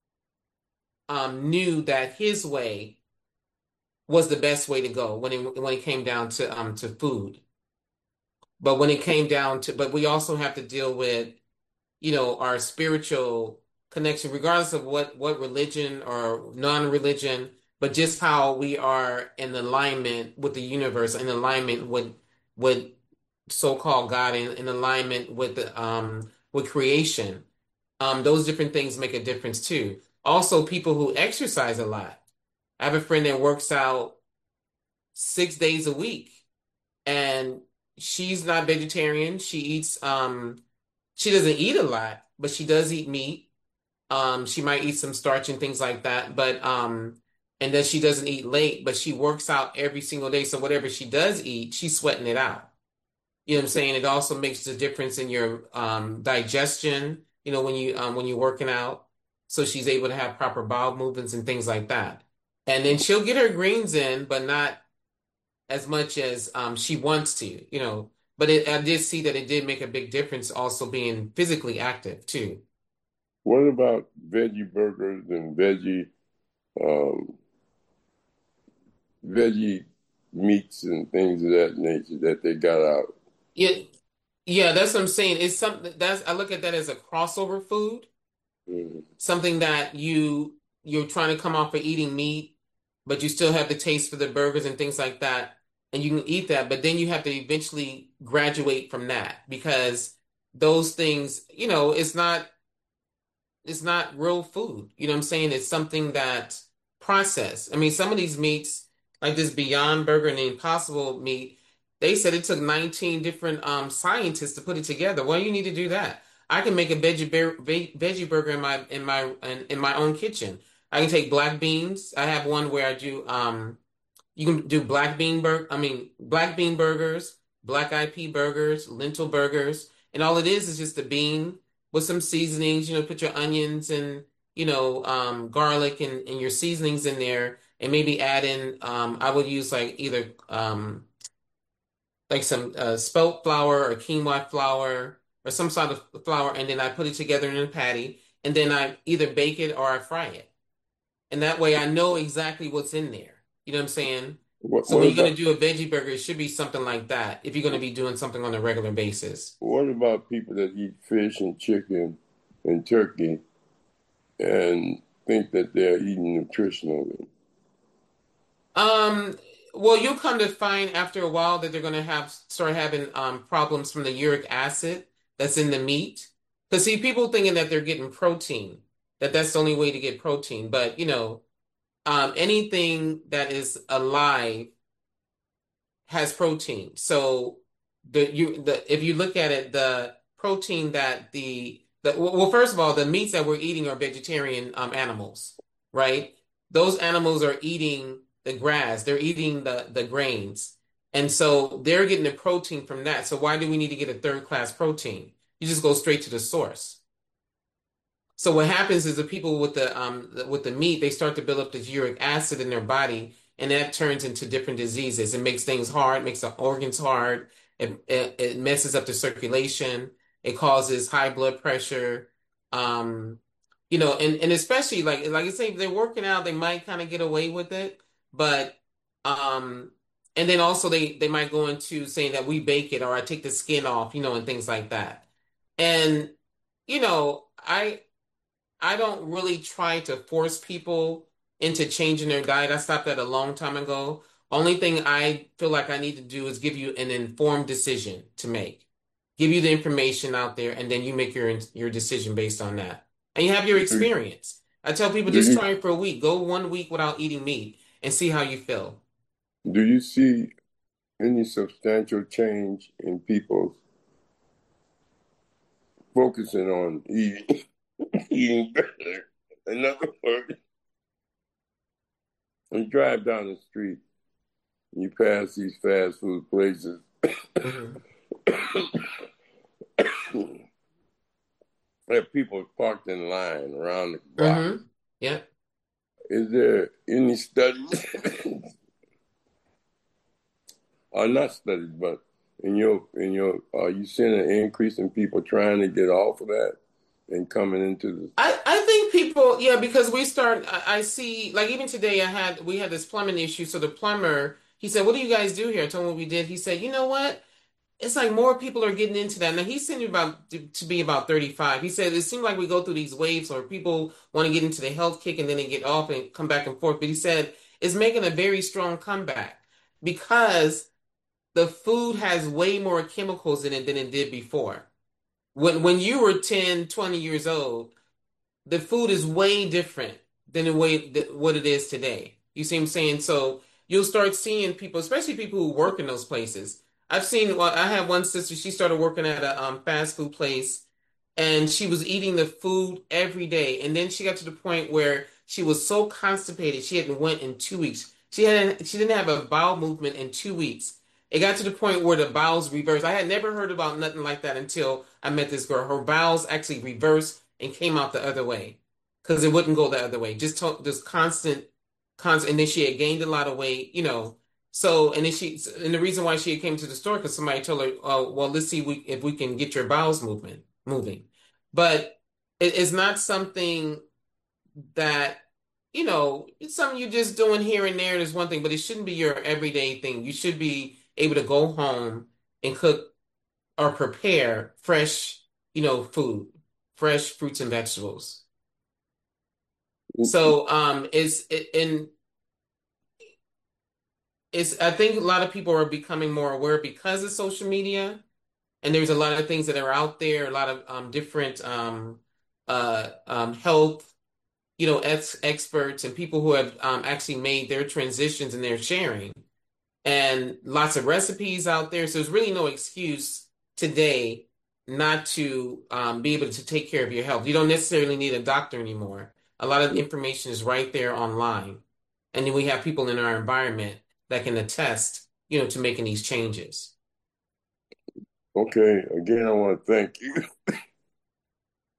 um knew that his way was the best way to go when it when it came down to um to food. But when it came down to, but we also have to deal with, you know, our spiritual connection, regardless of what what religion or non-religion, but just how we are in alignment with the universe, in alignment with with so-called God, in, in alignment with the um with creation. Um, those different things make a difference too. Also, people who exercise a lot. I have a friend that works out six days a week, and she's not vegetarian. She eats um she doesn't eat a lot, but she does eat meat. Um, she might eat some starch and things like that, but um, and then she doesn't eat late, but she works out every single day. So whatever she does eat, she's sweating it out. You know what I'm saying? It also makes a difference in your um digestion, you know, when you um when you're working out. So she's able to have proper bowel movements and things like that. And then she'll get her greens in, but not as much as um she wants to, you know. But it, I did see that it did make a big difference also being physically active too. What about veggie burgers and veggie um, veggie meats and things of that nature that they got out? Yeah, yeah, that's what I'm saying. It's something that's I look at that as a crossover food, Mm-hmm. something that you you're trying to come off of eating meat, but you still have the taste for the burgers and things like that, and you can eat that, but then you have to eventually graduate from that because those things, you know, it's not it's not real food. You know what I'm saying? It's something that's processed. I mean, some of these meats, like this Beyond Burger and the Impossible meat, they said it took nineteen different um scientists to put it together. Well, you need to do that. I can make a veggie bur- ve- veggie burger in my in my in, in my own kitchen. I can take black beans. I have one where I do um you can do black bean burger, I mean black bean burgers, black eyed pea burgers, lentil burgers, and all it is is just a bean. with some seasonings, you know, put your onions and, you know, um, garlic and, and your seasonings in there, and maybe add in, um, I would use like either um, like some uh, spelt flour or quinoa flour or some sort of flour, and then I put it together in a patty, and then I either bake it or I fry it. And that way I know exactly what's in there. You know what I'm saying? What So what when you're going about to do a veggie burger, it should be something like that if you're going to be doing something on a regular basis. what about people that eat fish and chicken and turkey and think that they're eating nutritionally? Um, well, you'll come to find after a while that they're going to have start having um, problems from the uric acid that's in the meat. Because see, people thinking that they're getting protein, that that's the only way to get protein. But you know, um, anything that is alive has protein. So the you the if you look at it, the protein that the the well, first of all, the meats that we're eating are vegetarian um, animals, right? Those animals are eating the grass, they're eating the the grains, and so they're getting the protein from that. So why do we need to get a third class protein? You just go straight to the source. So what happens is the people with the um with the meat, they start to build up this uric acid in their body, and that turns into different diseases. It makes things hard, makes the organs hard. It, it, it messes up the circulation. It causes high blood pressure. Um, you know, and and especially like like I say, if they're working out, they might kind of get away with it, but um, and then also they they might go into saying that we bake it or I take the skin off, you know, and things like that. And you know, I. I don't really try to force people into changing their diet. I stopped that a long time ago. Only thing I feel like I need to do is give you an informed decision to make. Give you the information out there, and then you make your your decision based on that. And you have your Do, experience. I tell people do just you try it for a week. Go one week without eating meat and see how you feel. do you see any substantial change in people focusing on eating eating better? In other words, you drive down the street, you pass these fast food places, hmm there are people parked in line around the block. hmm Yeah. Is there any studies, or not studies, but in your in your are you seeing an increase in people trying to get off of that and coming into the I, I think people, yeah, because we start, I, I see, like even today I had, we had this plumbing issue. So the plumber, he said, what do you guys do here? I told him what we did. He said, you know what? It's like more people are getting into that. Now he seemed about to, to be about thirty-five. He said, it seemed like we go through these waves or people want to get into the health kick and then they get off and come back and forth. But he said, it's making a very strong comeback because the food has way more chemicals in it than it did before. When, when you were ten, twenty years old, the food is way different than the way that what it is today. You see what I'm saying? So you'll start seeing people, especially people who work in those places. I've seen, well, I had one sister, she started working at a um, fast food place and she was eating the food every day. And then she got to the point where she was so constipated, she hadn't went in two weeks. She hadn't, she didn't have a bowel movement in two weeks. It got to the point where the bowels reversed. I had never heard about nothing like that until I met this girl. Her bowels actually reversed and came out the other way because it wouldn't go the other way. Just to, just constant, constant. And then she had gained a lot of weight, you know. So, and then she, and the reason why she had came to the store because somebody told her, "Oh, well, let's see we, if we can get your bowels movement moving." But it is not something that, you know, it's something you're just doing here and there. Is one thing, but it shouldn't be your everyday thing. You should be able to go home and cook or prepare fresh, you know, food, fresh fruits and vegetables. So, um, it's it, and it's I think a lot of people are becoming more aware because of social media, and there's a lot of things that are out there, a lot of um different um uh um health, you know, ex experts and people who have um actually made their transitions and they're sharing, and lots of recipes out there. So there's really no excuse today not to um, be able to take care of your health. You don't necessarily need a doctor anymore. A lot of the information is right there online. And then we have people in our environment that can attest, you know, to making these changes. Okay, again, I want to thank you.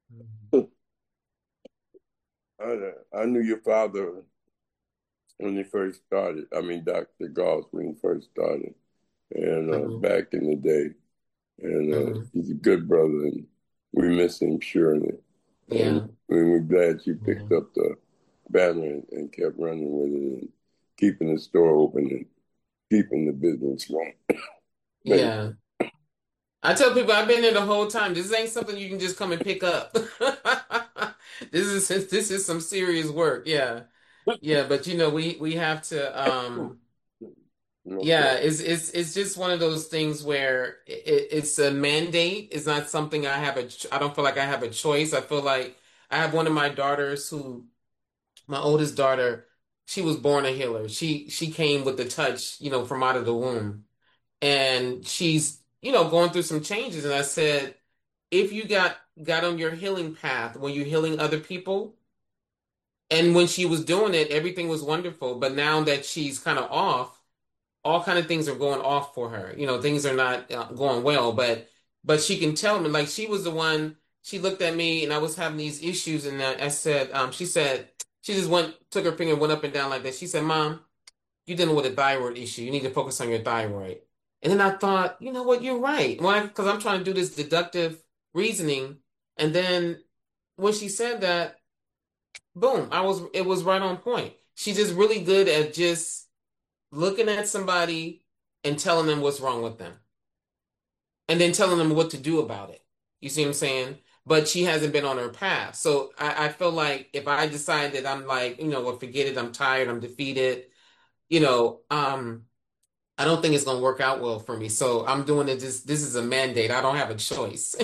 I, I knew your father when he first started. I mean, Doctor Goss when he first started, and uh, Mhm. back in the day. And uh, Mhm. he's a good brother, and we miss him surely. And Yeah. we're glad you picked Yeah. up the banner and, and kept running with it and keeping the store open and keeping the business going. Thank you. Yeah. I tell people I've been there the whole time. This ain't something you can just come and pick up. This is this is some serious work. Yeah. Yeah, but you know, we we have to um Okay. yeah, it's it's it's just one of those things where it, it's a mandate. It's not something I have a ch- I don't feel like I have a choice. I feel like I have one of my daughters who my oldest daughter, she was born a healer. She she came with the touch, you know, from out of the womb. And she's, you know, going through some changes. And I said, if you got got on your healing path when you're healing other people, and when she was doing it, everything was wonderful. But now that she's kind of off, all kind of things are going off for her. You know, things are not uh, going well, but but she can tell me, like she was the one. She looked at me, and I was having these issues, and I, I said, um, she said she just went, took her finger, went up and down like that. She said, "Mom, you're dealing with a thyroid issue. You need to focus on your thyroid." And then I thought, you know what, you're right. Why? Because I'm trying to do this deductive reasoning, and then when she said that, boom, I was it was right on point. She's just really good at just looking at somebody and telling them what's wrong with them, and then telling them what to do about it. You see what I'm saying? But she hasn't been on her path. So I, I feel like if I decide that I'm like, you know, well, forget it, I'm tired, I'm defeated, you know, um, I don't think it's gonna work out well for me. So I'm doing it just this is a mandate. I don't have a choice.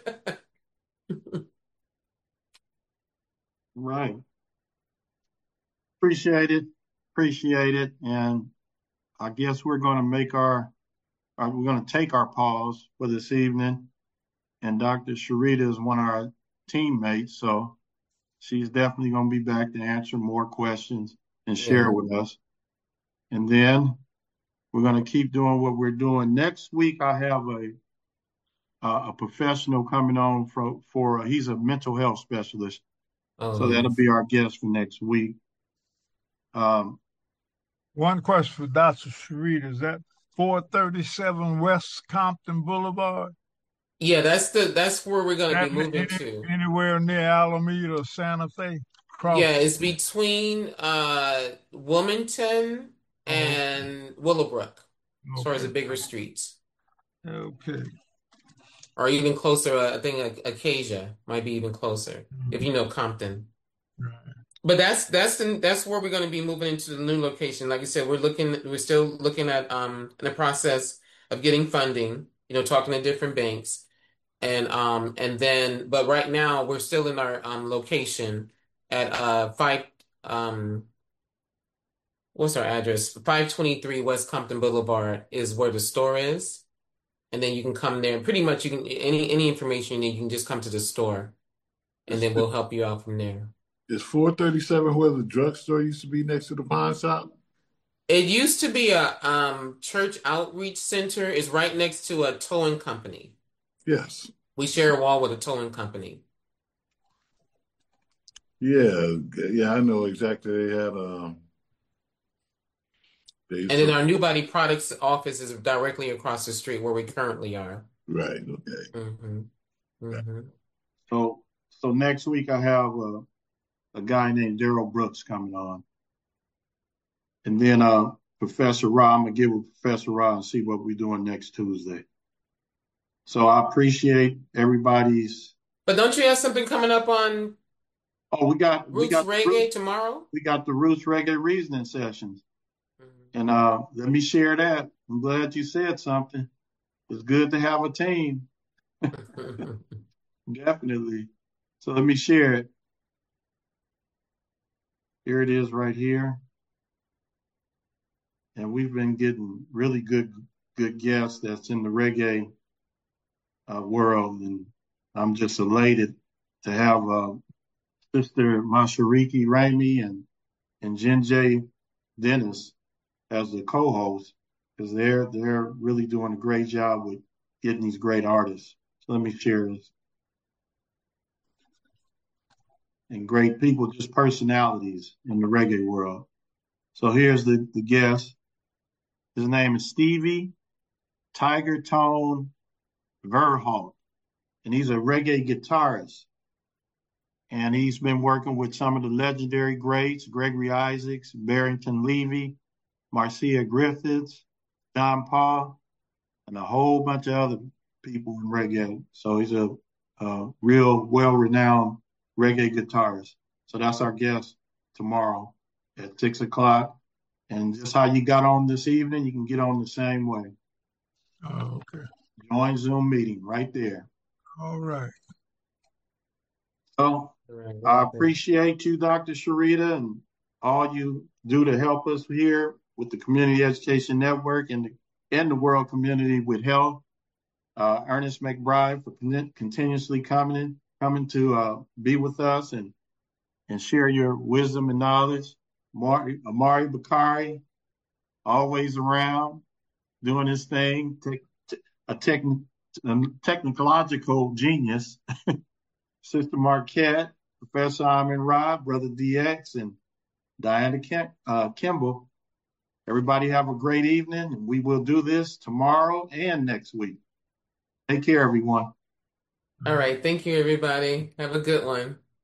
Right. Appreciate it. Appreciate it. And I guess we're going to make our, uh, we're going to take our pause for this evening. And Doctor Sharita is one of our teammates. So she's definitely going to be back to answer more questions and share Yeah. with us. And then we're going to keep doing what we're doing. Next week, I have a a professional coming on for, for he's a mental health specialist. Oh, So that'll nice. be our guest for next week. Um, One question for Doctor Sharita. Is that four thirty-seven West Compton Boulevard? Yeah, that's the that's where we're gonna be That moving any, to. anywhere near Alameda or Santa Fe? Cross. Yeah, it's between uh Wilmington Oh, and Willowbrook, as far as the okay. bigger streets. Okay. Or even closer, uh, I think uh, Acacia might be even closer, if you know Compton. Right. But that's that's the, that's where we're going to be moving into the new location. Like I said, we're looking we're still looking at um in the process of getting funding, you know, talking to different banks. And um and then but right now we're still in our um location at uh five um what's our address? five twenty-three West Compton Boulevard is where the store is. And then you can come there. Pretty much you can any any information you need, you can just come to the store and Is, then we'll help you out from there. is four thirty-seven where the drugstore used to be next to the pawn shop? It used to be a um church outreach center. It's right next to a towing company. Yes. We share a wall with a towing company. Yeah, yeah, I know exactly. They had um they used And then to our New Body Products office is directly across the street where we currently are. right, okay. Mm-hmm. Mm-hmm. so so next week I have a, a guy named Daryl Brooks coming on. And then uh, Professor Ra, I'm going to get with Professor Ra and see what we're doing next Tuesday. So I appreciate everybody's. But don't you have something coming up on Oh, we got we Roots got the Reggae tomorrow? we got the Roots Reggae Reasoning sessions, Mm-hmm. and uh, let me share that. I'm glad you said something. It's good to have a team, definitely. So let me share it. Here it is, right here, and we've been getting really good good guests that's in the reggae uh, world, and I'm just elated to have uh, Sister Mashariki Raimi and and Jen J. Dennis as the co-host, because they're they're really doing a great job with getting these great artists. So let me share this. and great people, just personalities in the reggae world. So here's the, the guest. His name is Stevie Tiger Tone Verholt, and he's a reggae guitarist. And he's been working with some of the legendary greats, Gregory Isaacs, Barrington Levy, Marcia Griffiths, John Paul, and a whole bunch of other people in reggae. So he's a, a real well-renowned reggae guitarist. So that's our guest tomorrow at six o'clock. And just how you got on this evening, you can get on the same way. Oh, okay. Join Zoom meeting right there. All right. So I appreciate you, Doctor Sharita, and all you do to help us here with the Community Education Network and the, and the world community with health. Uh, Ernest McBride for con- continuously coming coming to uh, be with us and and share your wisdom and knowledge. Amari, Amari Bakari, always around, doing his thing, te- te- a, techn- a technological genius. Sister Marquette, Professor Amin Ra, Brother D X, and Diana Kim- uh, Kimball. Everybody have a great evening, and we will do this tomorrow and next week. Take care, everyone. All right. Thank you, everybody. Have a good one.